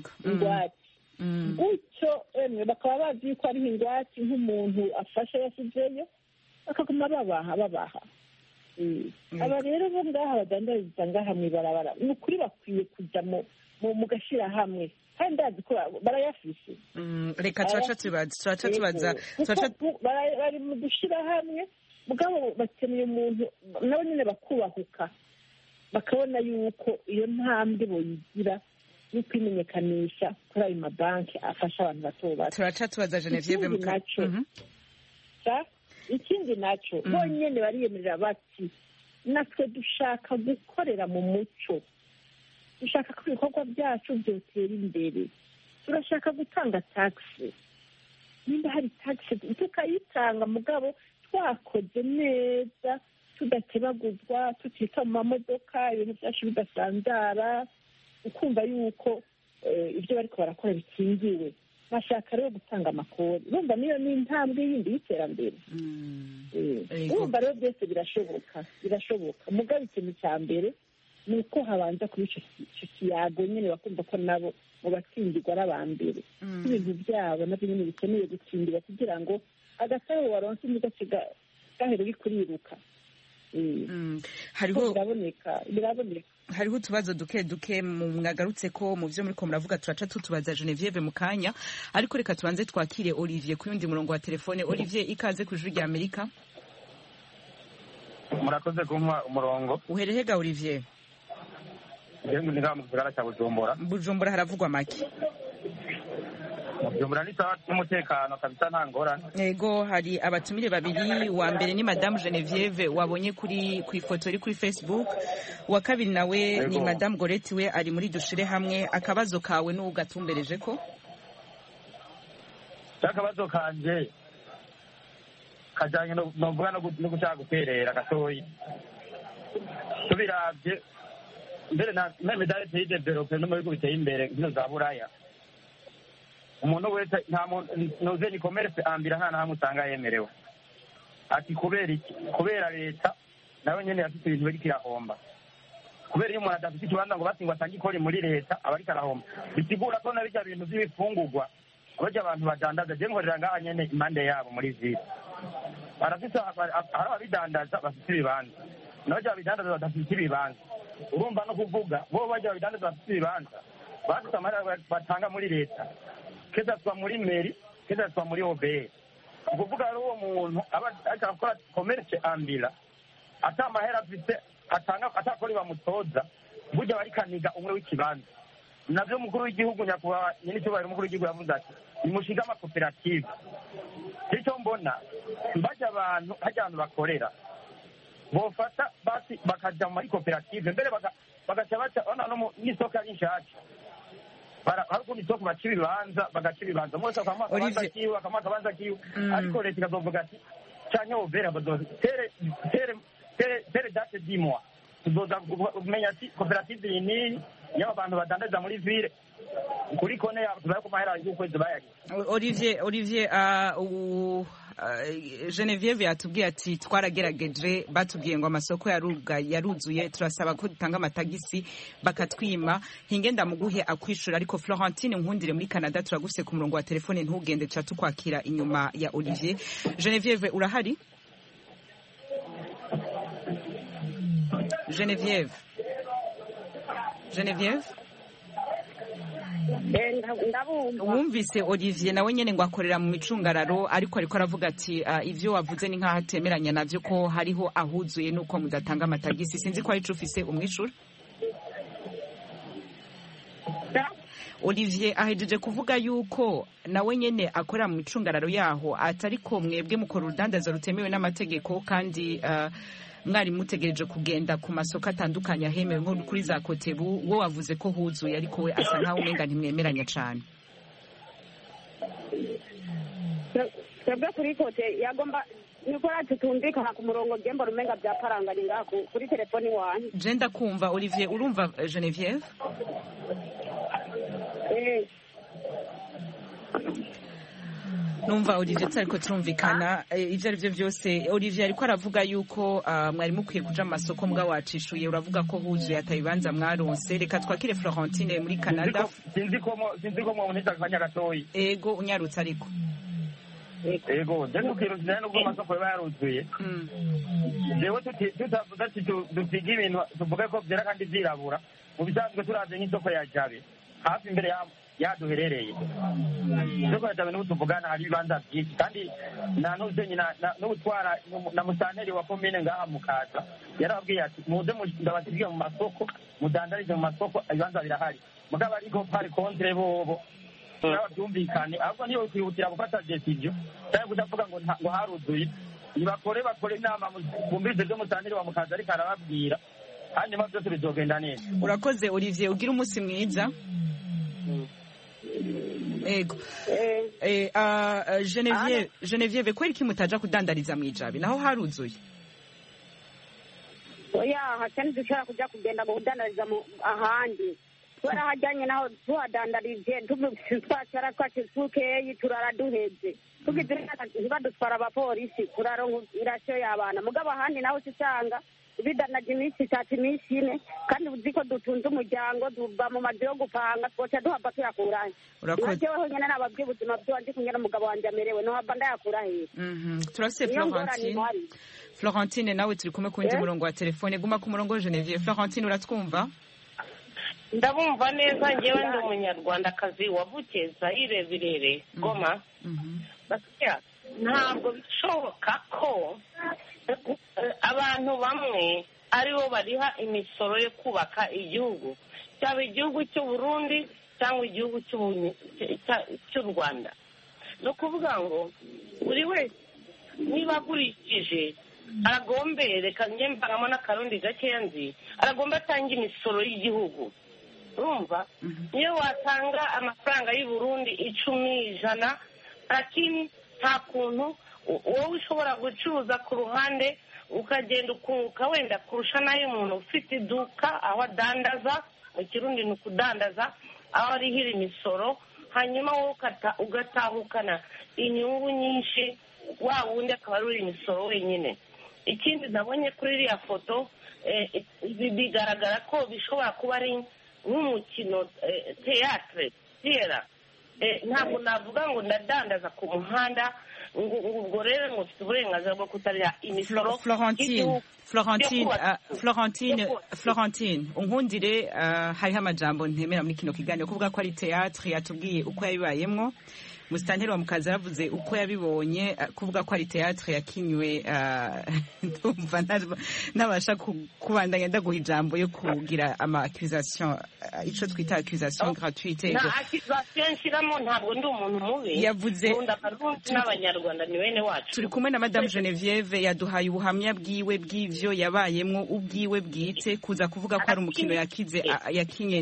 gutyo bakaba bazi yuko ariho ingwati nk'umuntu afasha yasizeyo, bakaguma babaha. aba rero bo ngaha badandariza ngaha mu ibarabara, ni ukuri bakwiye kujya mu gashyirahamwe, kandi ndazi ko barayafise. reka turaca tubaza bari mu dushyirahamwe, mugabo bakeneye umuntu nabo nyine bakubahuka, bakabona yuko iyo ntambwe boyigira yo kwimenyekanisha kuri ayo mabanki afasha abantu bato bato. turaca tubaza Genevieve ikindi nacyo bonyine bariyemerera bati, natwe dushaka gukorera mu muco, dushaka ko ibikorwa byacu byotera imbere, turashaka gutanga tagisi. nimba hari tagisi tukayitanga, mugabo twakoze neza, tudatebaguzwa, tutita mu mamodoka, ibintu byacu bidasanzara, ukumva yuko ibyo bariko barakora bikingiwe. bashaka rero gutanga amakori, urumva niyo ni intambwe yindi y'iterambere. urumva rero byose birashoboka, mugabo ikintu cya mbere ni uko habanza kuba icyo kiyago nyine, bakumva ko nabo mu batsindirwa ari aba mbere, ibintu byabo nabyo nyine bikeneye gutsindira kugira ngo agasaro waronse ntigace gahere uri kuriruka. biraboneka. hariho utubazo duke mwagarutse ko mu byo muriko muravuga, turaca tutubaza Genevieve mu kanya, ariko reka tubanze twakire Olivier ku yundi murongo wa telefone. Olivier, ikaze ku Ijwi rya Amerika. murakoze kumpa umurongo. uherehega Olivier? ndi ngaha mu gisagara cya Bujumbura. haravugwa make? Bujumbura ni sawa n'umutekano kabisa, nta ngorane. Yego, hari abatumire babiri, wa mbere ni Madame Genevieve wabonye ku ifoto iri kuri Facebook, wa kabiri nawe ni Madame Goreti, we ari muri dushire hamwe. akabazo kawe n'uwo gatumbereje ko? akabazo kanje kajyanye novuga no gushaka guterera gatoyi. tubiravye mbere na medale pays developpe no mu bihugu biteye imbere nkino za Buraya, umuntu wese nta noze ni commerce ambira nta nahamwe usanga yemerewe. ati kubera iki? kubera leta nawe nyene yafite ibintu biri kirahomba. kubera iyo umuntu adafite ikibanza ngo bati ngo atange ikori muri leta aba ari karahomba. bisigura ko na bijya bintu by'ibifungurwa abaje abantu badandaza, je nkorera ngaha nyene impande yabo muri ziri, barafite ababidandaza bafite ibibanza, n'abaje babidandaza badafite ibibanza. urumva no kuvuga bo baje babidandaza bafite ibibanza, bafite amahera batanga muri leta keza twa muri meri keza twa muri obere ukuvuga ari uwo muntu aba akora commerce ambira ata amahera afite atanga atakora bamutoza burya bari kaniga umwe w'ikibanza navyo umukuru w'igihugu nyakubahwa nyine cyo bari umukuru w'igihugu yavuze ati nimushiga amakoperative icyo mbona mbaje abantu hajya abantu bakorera bofata basi bakaja muri koperative mbere bagaca baca ona no n'isoko ari nshasha hariko n'isoko baca ibibanza bagaca ibibanza mwese akabanza kiwe akabanza kiwe ariko leta ikazovuga ati canke overa tere date dimwa tuzoza kumenya ati koperative iyi ni y'abantu badandaza muri ville kuri kone yabo tubaye ku mahera y'ukwezi bayari Olivier Genevieve yatubwiye ati twaragerageje batubwiye ngo amasoko yaruzuye turasaba ko dutanga amatagisi bakatwima hingenda muguhe akwishura ariko Florentine Nkundire muri Canada turagufise ku murongo wa telefone ntugende cha tukwakira inyuma ya Olivier. Genevieve urahari? Genevieve wumvise Olivier nawe nyene ngo akorera mu micungararo ariko aravuga ati ivyo wavuze ni nkaho atemeranya navyo ko hariho ahuzuye nuko mudatanga amatagisi sinzi ko ari cyo ufise umwishura. Olivier ahejeje kuvuga yuko nawe nyene akorera mu micungararo yaho atariko mwebwe mukora urudandaza rutemewe n'amategeko kandi mwari mutegereje kugenda ku masoko atandukanye ahemewe nko kuri za Kotebu wo wavuze ko huzuye ariko we asa nkaho umenga ntimwemeranya cyane. twebwe kuri kote yagomba nikora tutumvikana ku murongo gembo rumenga byaparanganye ngako kuri telefoni wanyu je ndakumva. Olivier urumva Genevieve? Numva Olivier tariko turumvikana ivyo arivyo byose. Olivier ariko aravuga yuko mwari mukwiye kuja mu masoko mbwa wacishuye uravuga ko huzuye atabibanza mwaronse. Reka twakire Florentine muri Canada. Sinzi ko mu munita kanya gatoyi. Ego unyarutse ariko. Ego je ukiruzina no masoko yaruzuye. Jewe tutavuga ati dupiga ibintu tuvuga ko byera kandi byirabura. Mu bisanzwe turaze nk'isoko ya Jabe hafi imbere yaduherereye soko ya Jabe n'utuvugana hari ibibanza byinshi kandi nanuze nyina n'utwara na musanteri wa commune ngaha mukaza yarabwiye ati muze ndabasigiye mu masoko mudandarize mu masoko ibibanza birahari mugabo ariko pari contre bobo byumvikane ahubwo niyo kwihutira gufata decision cyangwa kudavuga ngo haruzuye bakore inama bumvise byo musanteri wa mukaza ariko arababwira hanyuma byose bizogenda neza. Urakoze Olivier ugira umunsi mwiza. Ego Genevieve kweri kimutaja kudandariza mu Ijabe naho haruzuye? Oya hatani dushaka kuja kugenda mu kudandariza ahandi twara hajyanye naho tuhadandarije twatara twatukeyi turaraduheze tugize ntibadutwara abapolisi turaronka irasyo y'abana mugabo ahandi naho usanga bidanaje iminsi 3 iminsi 4 kandi uziko dutunze umuryango duba mu madyo gupanga twoca duhaba tuyakurahe. Urakoze wewe nyene nababwiye ubuzima bwanje kunyera umugabo wanje amerewe no haba ndayakurahe. Turase Florentine nawe turi kumwe kundi murongo wa telefone guma ku murongo Genevieve. Florentine uratwumva? Ndabumva neza ngewe ndi umunyarwanda kazi wavukiye Zaire birere Goma. Basya ntabwo bishoboka ko abantu bamwe aribo bariha imisoro yo kubaka igihugu cyaba igihugu cy'u Burundi cyangwa igihugu cy'u Rwanda. No kuvuga ngo buri wese niba agurikije aragombe reka njyembangamo n'akarundi gakeya nzi aragombe atanga imisoro y'igihugu. Urumva niyo watanga amafaranga y'u Burundi 10, 100 lakini nta kuntu wowe ushobora gucuruza ku ruhande ukagenda ukunguka wenda kurusha nayo umuntu ufite iduka aho adandaza mu Kirundi ni ukudandaza aho arihira imisoro hanyuma wowe ugatahukana inyungu nyinshi wa wundi akaba ari imisoro wenyine. Ikindi nabonye kuri iriya foto bigaragara ko bishobora kuba ari nk'umukino theatre ntabwo navuga ngo ndadandaza ku muhanda ngo ubwo rero ngo ufite uburenganzira bwo kutariha imisoro. Florentine unkundire, hariho amajambo ntemera muri kino kiganiro kuvuga ko ari théâtre. Yatubwiye uko yabibayemwo, musitanteri wa Mukaza yaravuze uko yabibonye, kuvuga ko ari théâtre yakinywe. Ndumva nabasha kubandanya ndaguha ijambo yo kugira ama accusation, ico twita accusation gratuite. Na accusation nshiramo, ntabwo ndi umuntu mubi. Yavuze n'Abanyarwanda ni bene wacu. Turi kumwe na Madame Geneviève, yaduhaye ubuhamya bwiwe bw'ivyo yabayemwo, ubwiwe bwite, kuza kuvuga ko ari umukino yakinye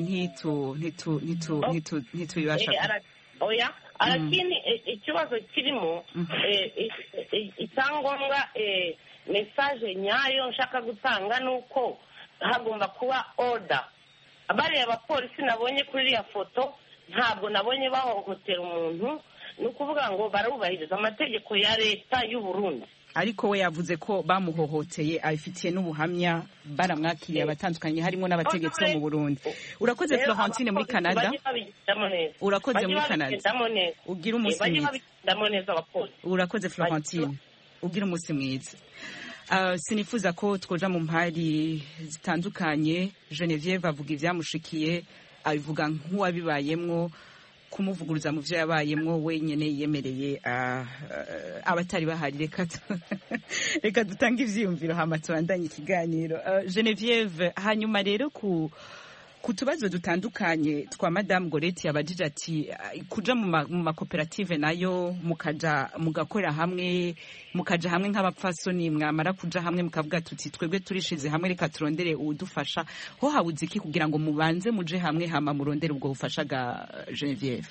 ntitubibasha. Oya, arakini ikibazo kirimo icyangombwa, message nyayo nshaka gutanga nuko hagomba kuba order. Abari abapolisi nabonye kuri iriya foto ntabwo nabonye bahohotera umuntu, ni ukuvuga ngo barubahiriza amategeko ya leta y'u Burundi. Ariko we yavuze ko bamuhohoteye, abifitiye n'ubuhamya, baramwakiriye abatandukanye harimo n'abategetsi bo mu Burundi. Urakoze Florentine muri Canada. Urakoze muri Canada. Ugira umunsi mwiza. Urakoze Florentine. Ugira umunsi mwiza. Sinifuza ko twoja mu mpari zitandukanye. Geneviève avuga ivyamushikiye, abivuga nk'uwabibayemwo, kumuvuguruza mu vyo yabayemwo wenyene yemereye abatari bahari. Reka dutange ivyiyumviro hama tubandanye ikiganiro. Geneviève, hanyuma rero ku tubazo dutandukanye twa Madame Goreti yabajije ati kuja mu makoperative nayo mugakorera hamwe, mukaja hamwe nk'abapfasoni, mwamara kuja hamwe mukavuga tuti twebwe turishize hamwe, reka turondere uwudufasha. Ho habuze iki kugira ngo mubanze muje hamwe hama murondere ubwo bufasha ga Geneviève?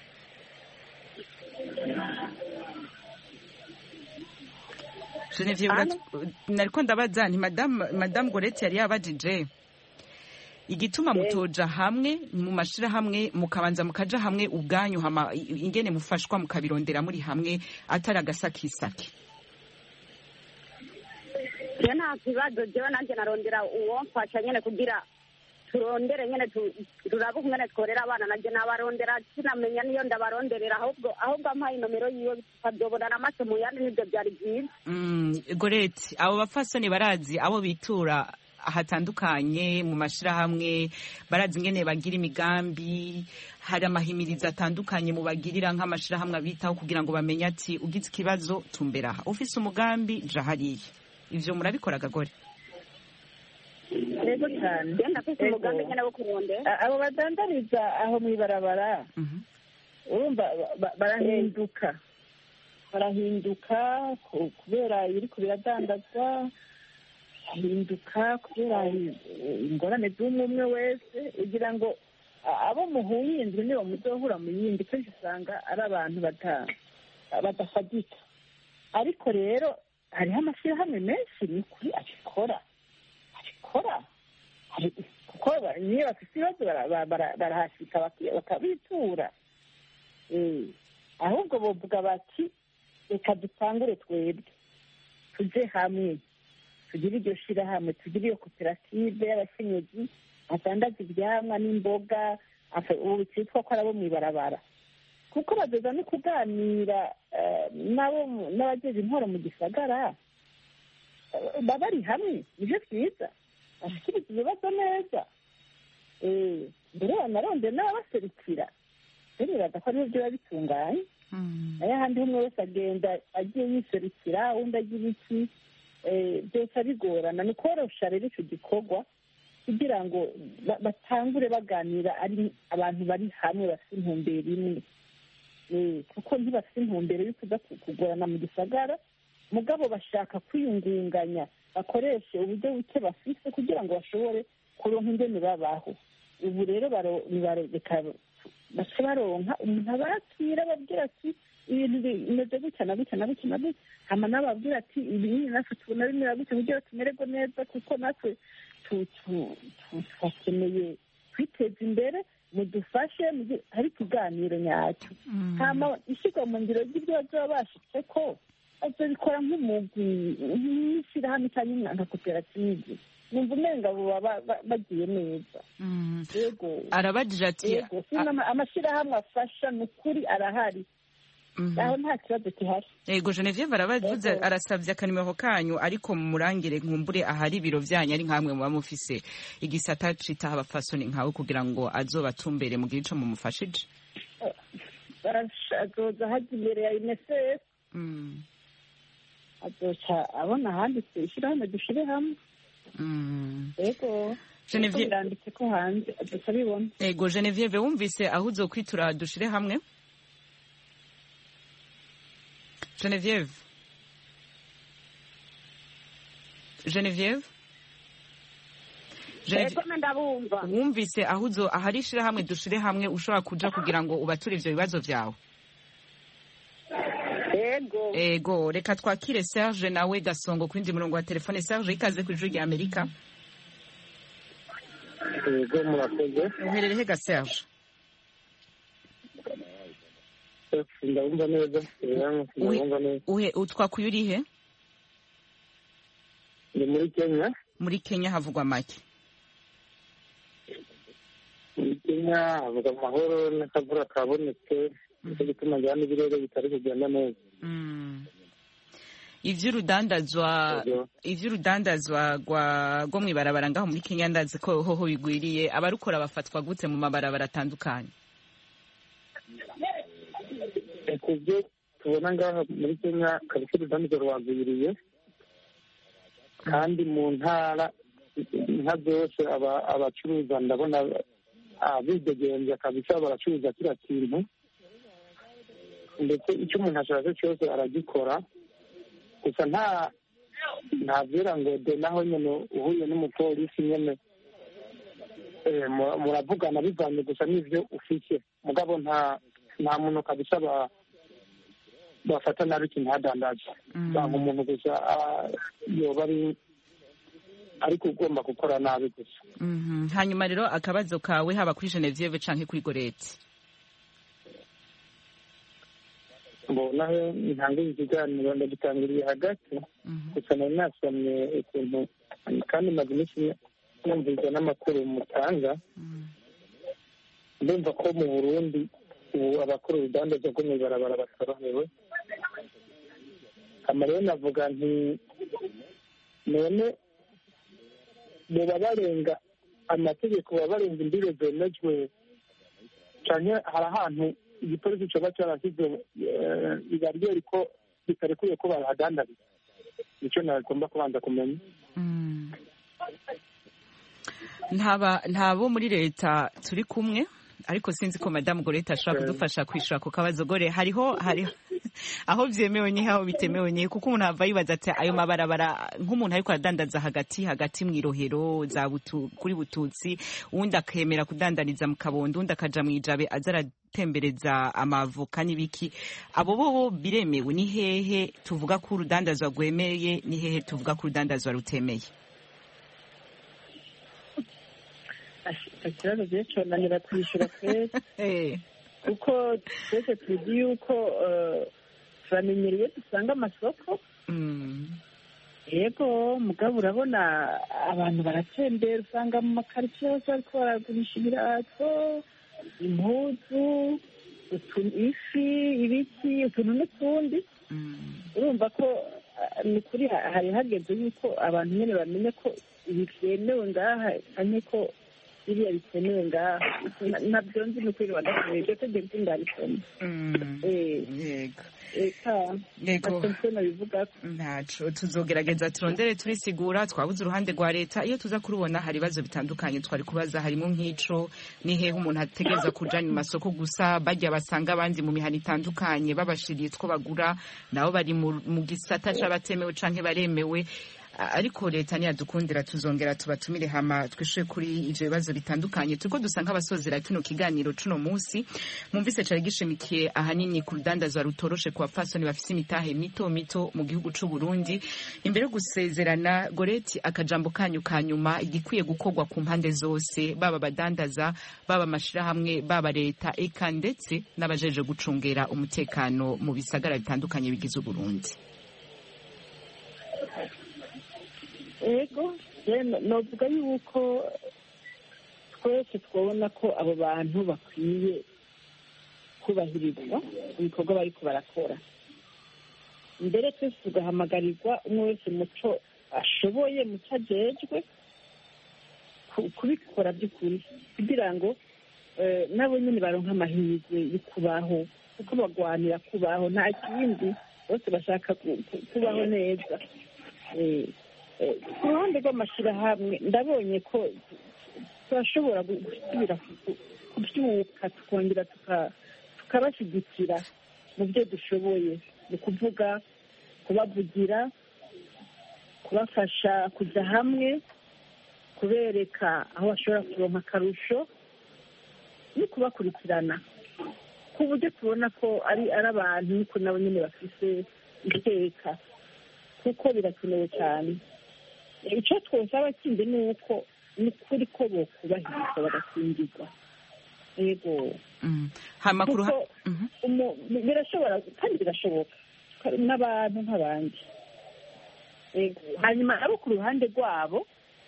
Geneviève, nariko ndabaza nti Madame Goreti yari yabajije igituma mutoja hamwe mu mashira hamwe mukabanza mukaja hamwe ubwanyu hama ingene mufashwa mukabirondera muri hamwe atari agasakisaki. Je nta kibazo, jewe nanje narondera uwo mfasha nyene kugira turondere nyene turabe kumene tworera abana, nanje nabarondera sinamenya niyo ndabaronderera, ahubwo ampaye inomero yiwe tukabyobona n'amaso mu yandi, nibyo byari byiza. Goreti, abo bafasoni barazi abo bitura hatandukanye mu mashirahamwe, barazi ingene bagira imigambi, hari amahimirizo atandukanye mu bagirira nk'amashirahamwe abitaho kugira ngo bamenye ati ugize ikibazo tumbera aha, ufise umugambi ja hariya. Ivyo murabikora gagore? Yego cyane. Genda afise umugambi nyene wo kurondera. Abo badandariza aho mwibarabara urumva barahinduka kubera iri kubiradandaza, ahinduka kubera ingorane z'umwe wese, ugira ngo abo muhuye indwi nibo muzohura mu yindi, kenshi usanga ari abantu badafadika. Ariko rero hariho amashyirahamwe menshi ni kuri abikora kuko niyo bafite ibibazo barahasika bakabitura. Ahubwo bovuga bati reka dutangure twebwe tuje hamwe, tugire iryo shirahamwe, tugire iyo koperative y'abakenyezi badandaza ivyamwa n'imboga, ubu cyitwa ko arabo mwibarabara, kuko bazoza no kuganira n'abajeje intwaro mu gisagara, baba bari hamwe, nivyo vyiza, bashikiriza ibibazo neza. Mbere banarondera n'ababaserukira, bemeraga ko ariho vyoba bitunganye. Nayo ahandi umwe wese agenda agiye yiserukira, uwundi agira iki, byose bigorana. Ni korosha rero ico gikorwa kugira ngo batangure baganira ari abantu bari hamwe bafite intumbero imwe, kuko ntibafite intumbero yo kuza kugorana mu gisagara, mugabo bashaka kwiyungunganya, bakoreshe uburyo buke bafise kugira ngo bashobore kuronka ingene babaho. Ubu rero bareka baca baronka umuntu abakira ababwira ati ibintu bimeze gutya na gutya na gutya na gutya, hama n'ababwira ati ibi natwe tubona bimera gutya kugira tumererwe neza, kuko natwe twakeneye kwiteza imbere, mudufashe. Hari ikiganiro nyacyo, hama ishyirwa mu ngiro ry'ibyo bazaba bashitse ko bazabikora nk'umugwi, nk'ishyirahamwe cyangwa nka koperative. numva umenga baba bagiye neza. Yego arabajije ati yego amashyirahamwe afasha ni ukuri arahari, aho nta kibazo gihari. Yego Genevieve arabavuze arasabye akanimero kanyu ariko murangire nkumbure ahari ibiro vyanyu ari nkamwe muba mufise igisata cita abafasoni nkawe kugira ngo azobatumbere mu gihe ico mumufashije. Azoza haja imbere ya UNICEF azoca abona handitse ishyirahamwe dushire hamwe. Yego Genevieve yanditse ko hanze azoca abibona. Yego Genevieve wumvise aho uzokwitura dushire hamwe? Genevieve wumvise aho ahari ishirahamwe dushire hamwe ushobora kuja kugira ngo ubature ivyo bibazo vyawe? Ego reka twakire Serge nawe Gasongo kwindi murongo wa telefone. Serge ikaze ku ijwi rya Amerika. Ego murakoze. Uherereye ga Serge? Ndabumva neza. Utwakuye urihe? Ni muri Kenya. Muri Kenya havugwa make? Muri Kenya havugwa amahoro n'akavura kabonetse, nicyo gituma njyana ibirere bitari kugenda neza. Ivy'urudandazwa rwo mw'ibarabara ngaho muri Kenya ndazi ko hoho bigwiriye, abarukora bafatwa gute mu mabarabara atandukanye? Kubyo tubona ngaha muri Kenya kabisa urudandazwa rwagwiriye, kandi mu ntara nka zose abacuruza ndabona bidegenza kabisa, baracuruza kira kintu, ndetse icyo umuntu ashatse cyose aragikora. Gusa ntavyera ngo de naho nyene uhuye n'umupolisi nyene muravugana bivanye gusa n'ivyo ufise, mugabo nta muntu kabisa bafata nabi ikintu hadandaje. Banga umuntu gusa yoba ariko ugomba gukora nabi gusa. Hanyuma rero akabazo kawe haba kuri Genevieve canke kuri Gorete? Naho ntangiye ikiganiro ndagitangiriye hagati, gusa nari nasomye ukuntu kandi maze iminsi numvise n'amakuru mutanga, ndumva ko mu Burundi ubu abakora urudandazwa rwo mw'ibarabara batorohewe. Rero navuga nti none boba barenga amategeko, baba barenga imbibe zemejwe, canke hari ahantu igipolisi coba carasize ibariyeri ko bitarekuye ko barahadandariza? Nico nagomba kubanza kumenya. Ntabo muri leta turi kumwe, ariko sinzi ko Madame Gorete ashobora kudufasha kwishura ku kabazo. Gore hariho aho vyemewe ni aho bitemewe ni, kuko umuntu ava yibaza ati ayo mabarabara nk'umuntu ariko aradandaza hagati mw'irohero za kuri Bututsi, uwundi akemera kudandariza mu Kabondo, uwundi akaja mw'ijabe aza aratembereza amavoka n'ibiki, abo bo biremewe? Ni hehe tuvuga ko urudandazwa rwemeye, ni hehe tuvuga ko urudandazwa rutemeye? Ikibazo cyo nanira kwishura twese kuko twese tuzi yuko turamenyereye dusanga amasoko. Yego mugabo urabona abantu baratembera, usanga mu makaritsiye yose bariko baragurisha ibirato, impuzu, ifi, ibiti, utuntu n'utundi. Urumva ko ni kuri hari hageze yuko abantu nyene bamenye ko ibi vyemewe ngaha canke ko biriya bikenewe ngaha. Nabyo nzi ni ukuri badashoboye, iryo tegeko ndarisoma. Yego ntaco tuzogerageza turondere turisigura. Twabuze uruhande rwa leta, iyo tuza kurubona hari ibibazo bitandukanye twari kubaza, harimo nk'ico ni hehe umuntu ategereza kuja mu masoko gusa bajya basanga abandi mu mihana itandukanye babashiriye two bagura, nabo bari mu gisata c'abatemewe canke baremewe. Ariko leta niyadukundira tuzongera tubatumire hama twishuye kuri ivyo bibazo bitandukanye. Turiko dusanga abasozera kino kiganiro cuno musi, mwumvise cari gishimikiye ahanini ku rudandazwa rutoroshe ku bapfasoni bafise imitahe mito mu gihugu c'u Burundi. Imbere yo gusezerana, Gorete, akajambo kanyu ka nyuma, igikwiye gukorwa ku mpande zose, baba badandaza, baba amashirahamwe, baba leta, eka ndetse n'abajeje gucungera umutekano mu bisagara bitandukanye bigize u Burundi. Ego novuga yuko twese twabona ko abo bantu bakwiye kubahirizwa ibikorwa bariko barakora, mbere twese tugahamagarirwa umwe wese muco ashoboye muco ajejwe kubikora by'ukuri kugira ngo nabo nyine baronka amahirwe yo kubaho kuko bagwanira kubaho nta kindi, bose bashaka kubaho neza. Ku ruhande rw'amashyirahamwe ndabonye ko turashobora gusubira kubyuka tukongera tukabashyigikira mu byo dushoboye, ni ukuvuga kubavugira, kubafasha kujya hamwe, kubereka aho bashobora kuronka akarusho no kubakurikirana ku buryo tubona ko ari abantu niko nabo nyine bafise iteka, kuko birakenewe cyane. Icyo twosaba kindi ni uko ni ukuri ko bokubahirizwa bagasingirwa. Yego birashobora kandi birashoboka n'abantu nk'abandi. Yego hanyuma abo ku ruhande rwabo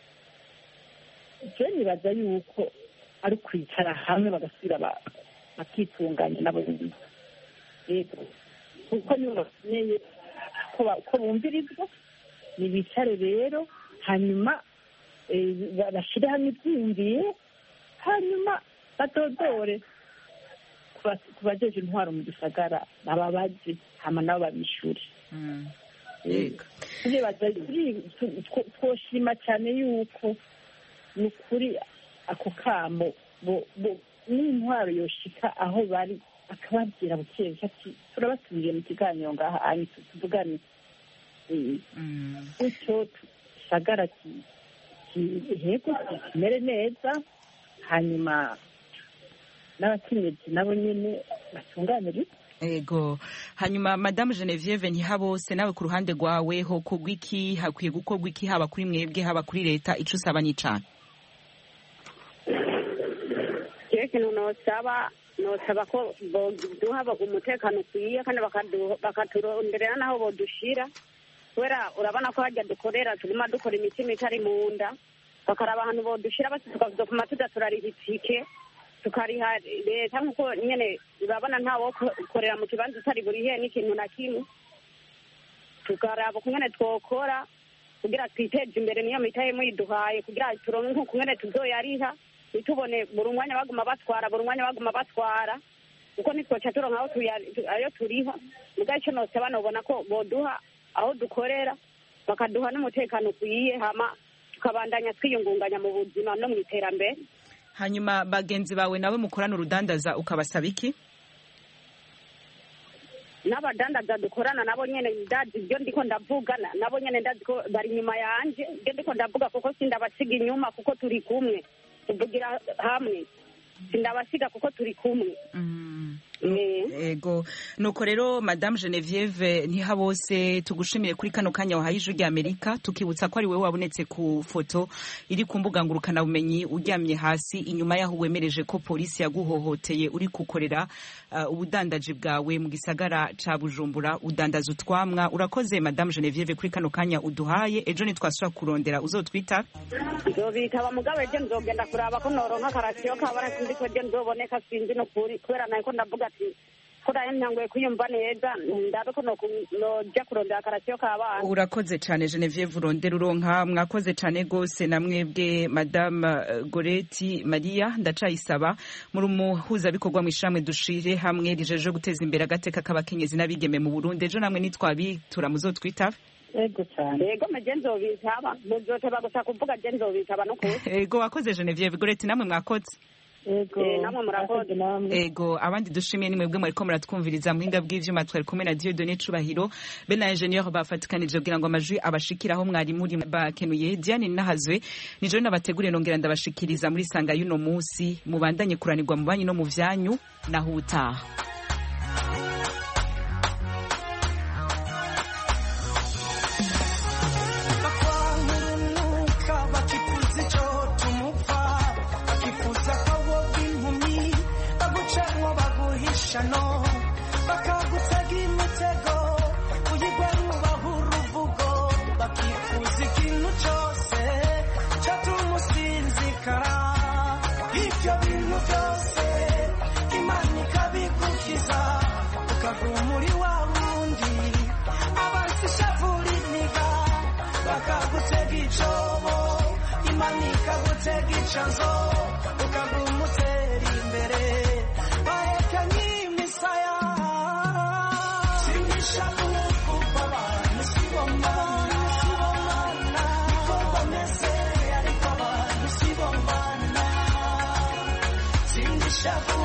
je nibaza yuko ari kwicara hamwe bagasubira bakitunganya nabo nyine. Yego kuko nibo bakeneye ko bumvirizwa, nibicare rero hanyuma bashyire hamwe ibyiyumviye, hanyuma badodore ku bajeje intwaro mu gisagara bababaze hama nabo babishure. Twoshima cyane yuko ni ukuri ako kamo n'intwaro yoshika aho bari akababwira bukeya ati turabasubiriye mu kiganiro ngaha ani tuvugane gutyo gisagara hego kimere neza, hanyuma n'abakenyezi nabo nyine batunganire. Ego hanyuma Madame Genevieve Ntihabose, nawe ku ruhande rwawe ho kugwa iki, hakwiye gukorwa iki, haba kuri mwebwe haba kuri leta, ico usaba ni cane? Ikintu nosaba ko duha umutekano ukwiye kandi bakaturonderera n'aho bodushira, kubera urabona ko hajya dukorera turimo dukora imitima itari mu nda, bakaraba ahantu bodushira basi tukazopfuma tudaturariha itike tukariha leta, nk'uko nyene urabona ntawo korera mu kibanza utari burihe n'ikintu na kimwe, tukaraba kungene twokora kugira twiteje imbere niyo mitahe muyiduhaye kugira turonke nk'ukungene tuzoyariha, nitubone buri mwanya baguma batwara kuko nitwoca turonka ayo turiha. Muga ico nosaba nobona ko boduha aho dukorera bakaduha n'umutekano ukwiye, hama tukabandanya twiyungunganya mu buzima no mu iterambere. Hanyuma bagenzi bawe nawe mukorana urudandaza ukabasaba iki? N'abadandaza dukorana nabo nyene ndazi ibyo ndiko ndavuga, nabo nyene ndazi ko bari inyuma yanje ibyo ndiko ndavuga, kuko sindabasiga inyuma kuko turi kumwe, tuvugira hamwe, sindabasiga kuko turi kumwe. Ego nuko rero Madame Genevieve Ntihabose tugushimire kuri kano kanya wahaye ijwi ry'Amerika, tukibutsa ko ari wewe wabonetse ku foto iri ku mbuga ngurukana bumenyi uryamye hasi inyuma yaho wemereje ko polisi yaguhohoteye uri kukorera ubudandaji bwawe mu gisagara ca Bujumbura, udandaza utwamwa. Urakoze Madame Genevieve kuri kano kanya uduhaye, ejo nitwasubira kurondera uzotwita nzobitaba mugabe je nzogenda kuraba ko noronka karasiyo kabara sindi ko je nzoboneka sinzi no kuri kubera nako ndavuga ati kora nyangoye kuyumva neza ndabe ko noja kurondera karasiyo kabana. Urakoze cyane Genevieve urondera uronka. Mwakoze cyane gose namwebwe Madame Goreti Maria ndacayisaba muri umuhuza bikorwa mu ishamwe dushire hamwe rijeje guteza imbere agateka k'abakenyezi n'abigeme mu Burundi, ejo namwe nitwabitura muzotwita. Ego cyane. Ego mejenzo bitaba muzoteba gusa kuvuga jenzo bitaba no kuzi. Ego wakoze Genevieve. Goreti namwe mwakoze. Ego namwe murakoze namwe. Ego abandi dushimiye ni mwebwe mwariko muratwumviriza muhinga bw'ivyuma, twari kumwe na Dieudonné Cubahiro be na ingénieur bafatikanije kugira ngo amajwi abashikiraho mwari muri bakenuye. Diane Nahazwe nijo nabateguriye nongera ndabashikiriza muri sanga y'uno munsi, mubandanye kuranirwa mu banyi no mu vyanyu naho utaha. Bakagutega imitego uyigwa rubaho uruvugo bakifuza ikintu cyose umuri wa wundi abasishavura iniga bakagutega icobo imana ikagutega icanzo ukaguma utera imbere bahekanye imisaya sinisha kukupa abantu sibomana niko bameze ariko abantu sibomana sinisha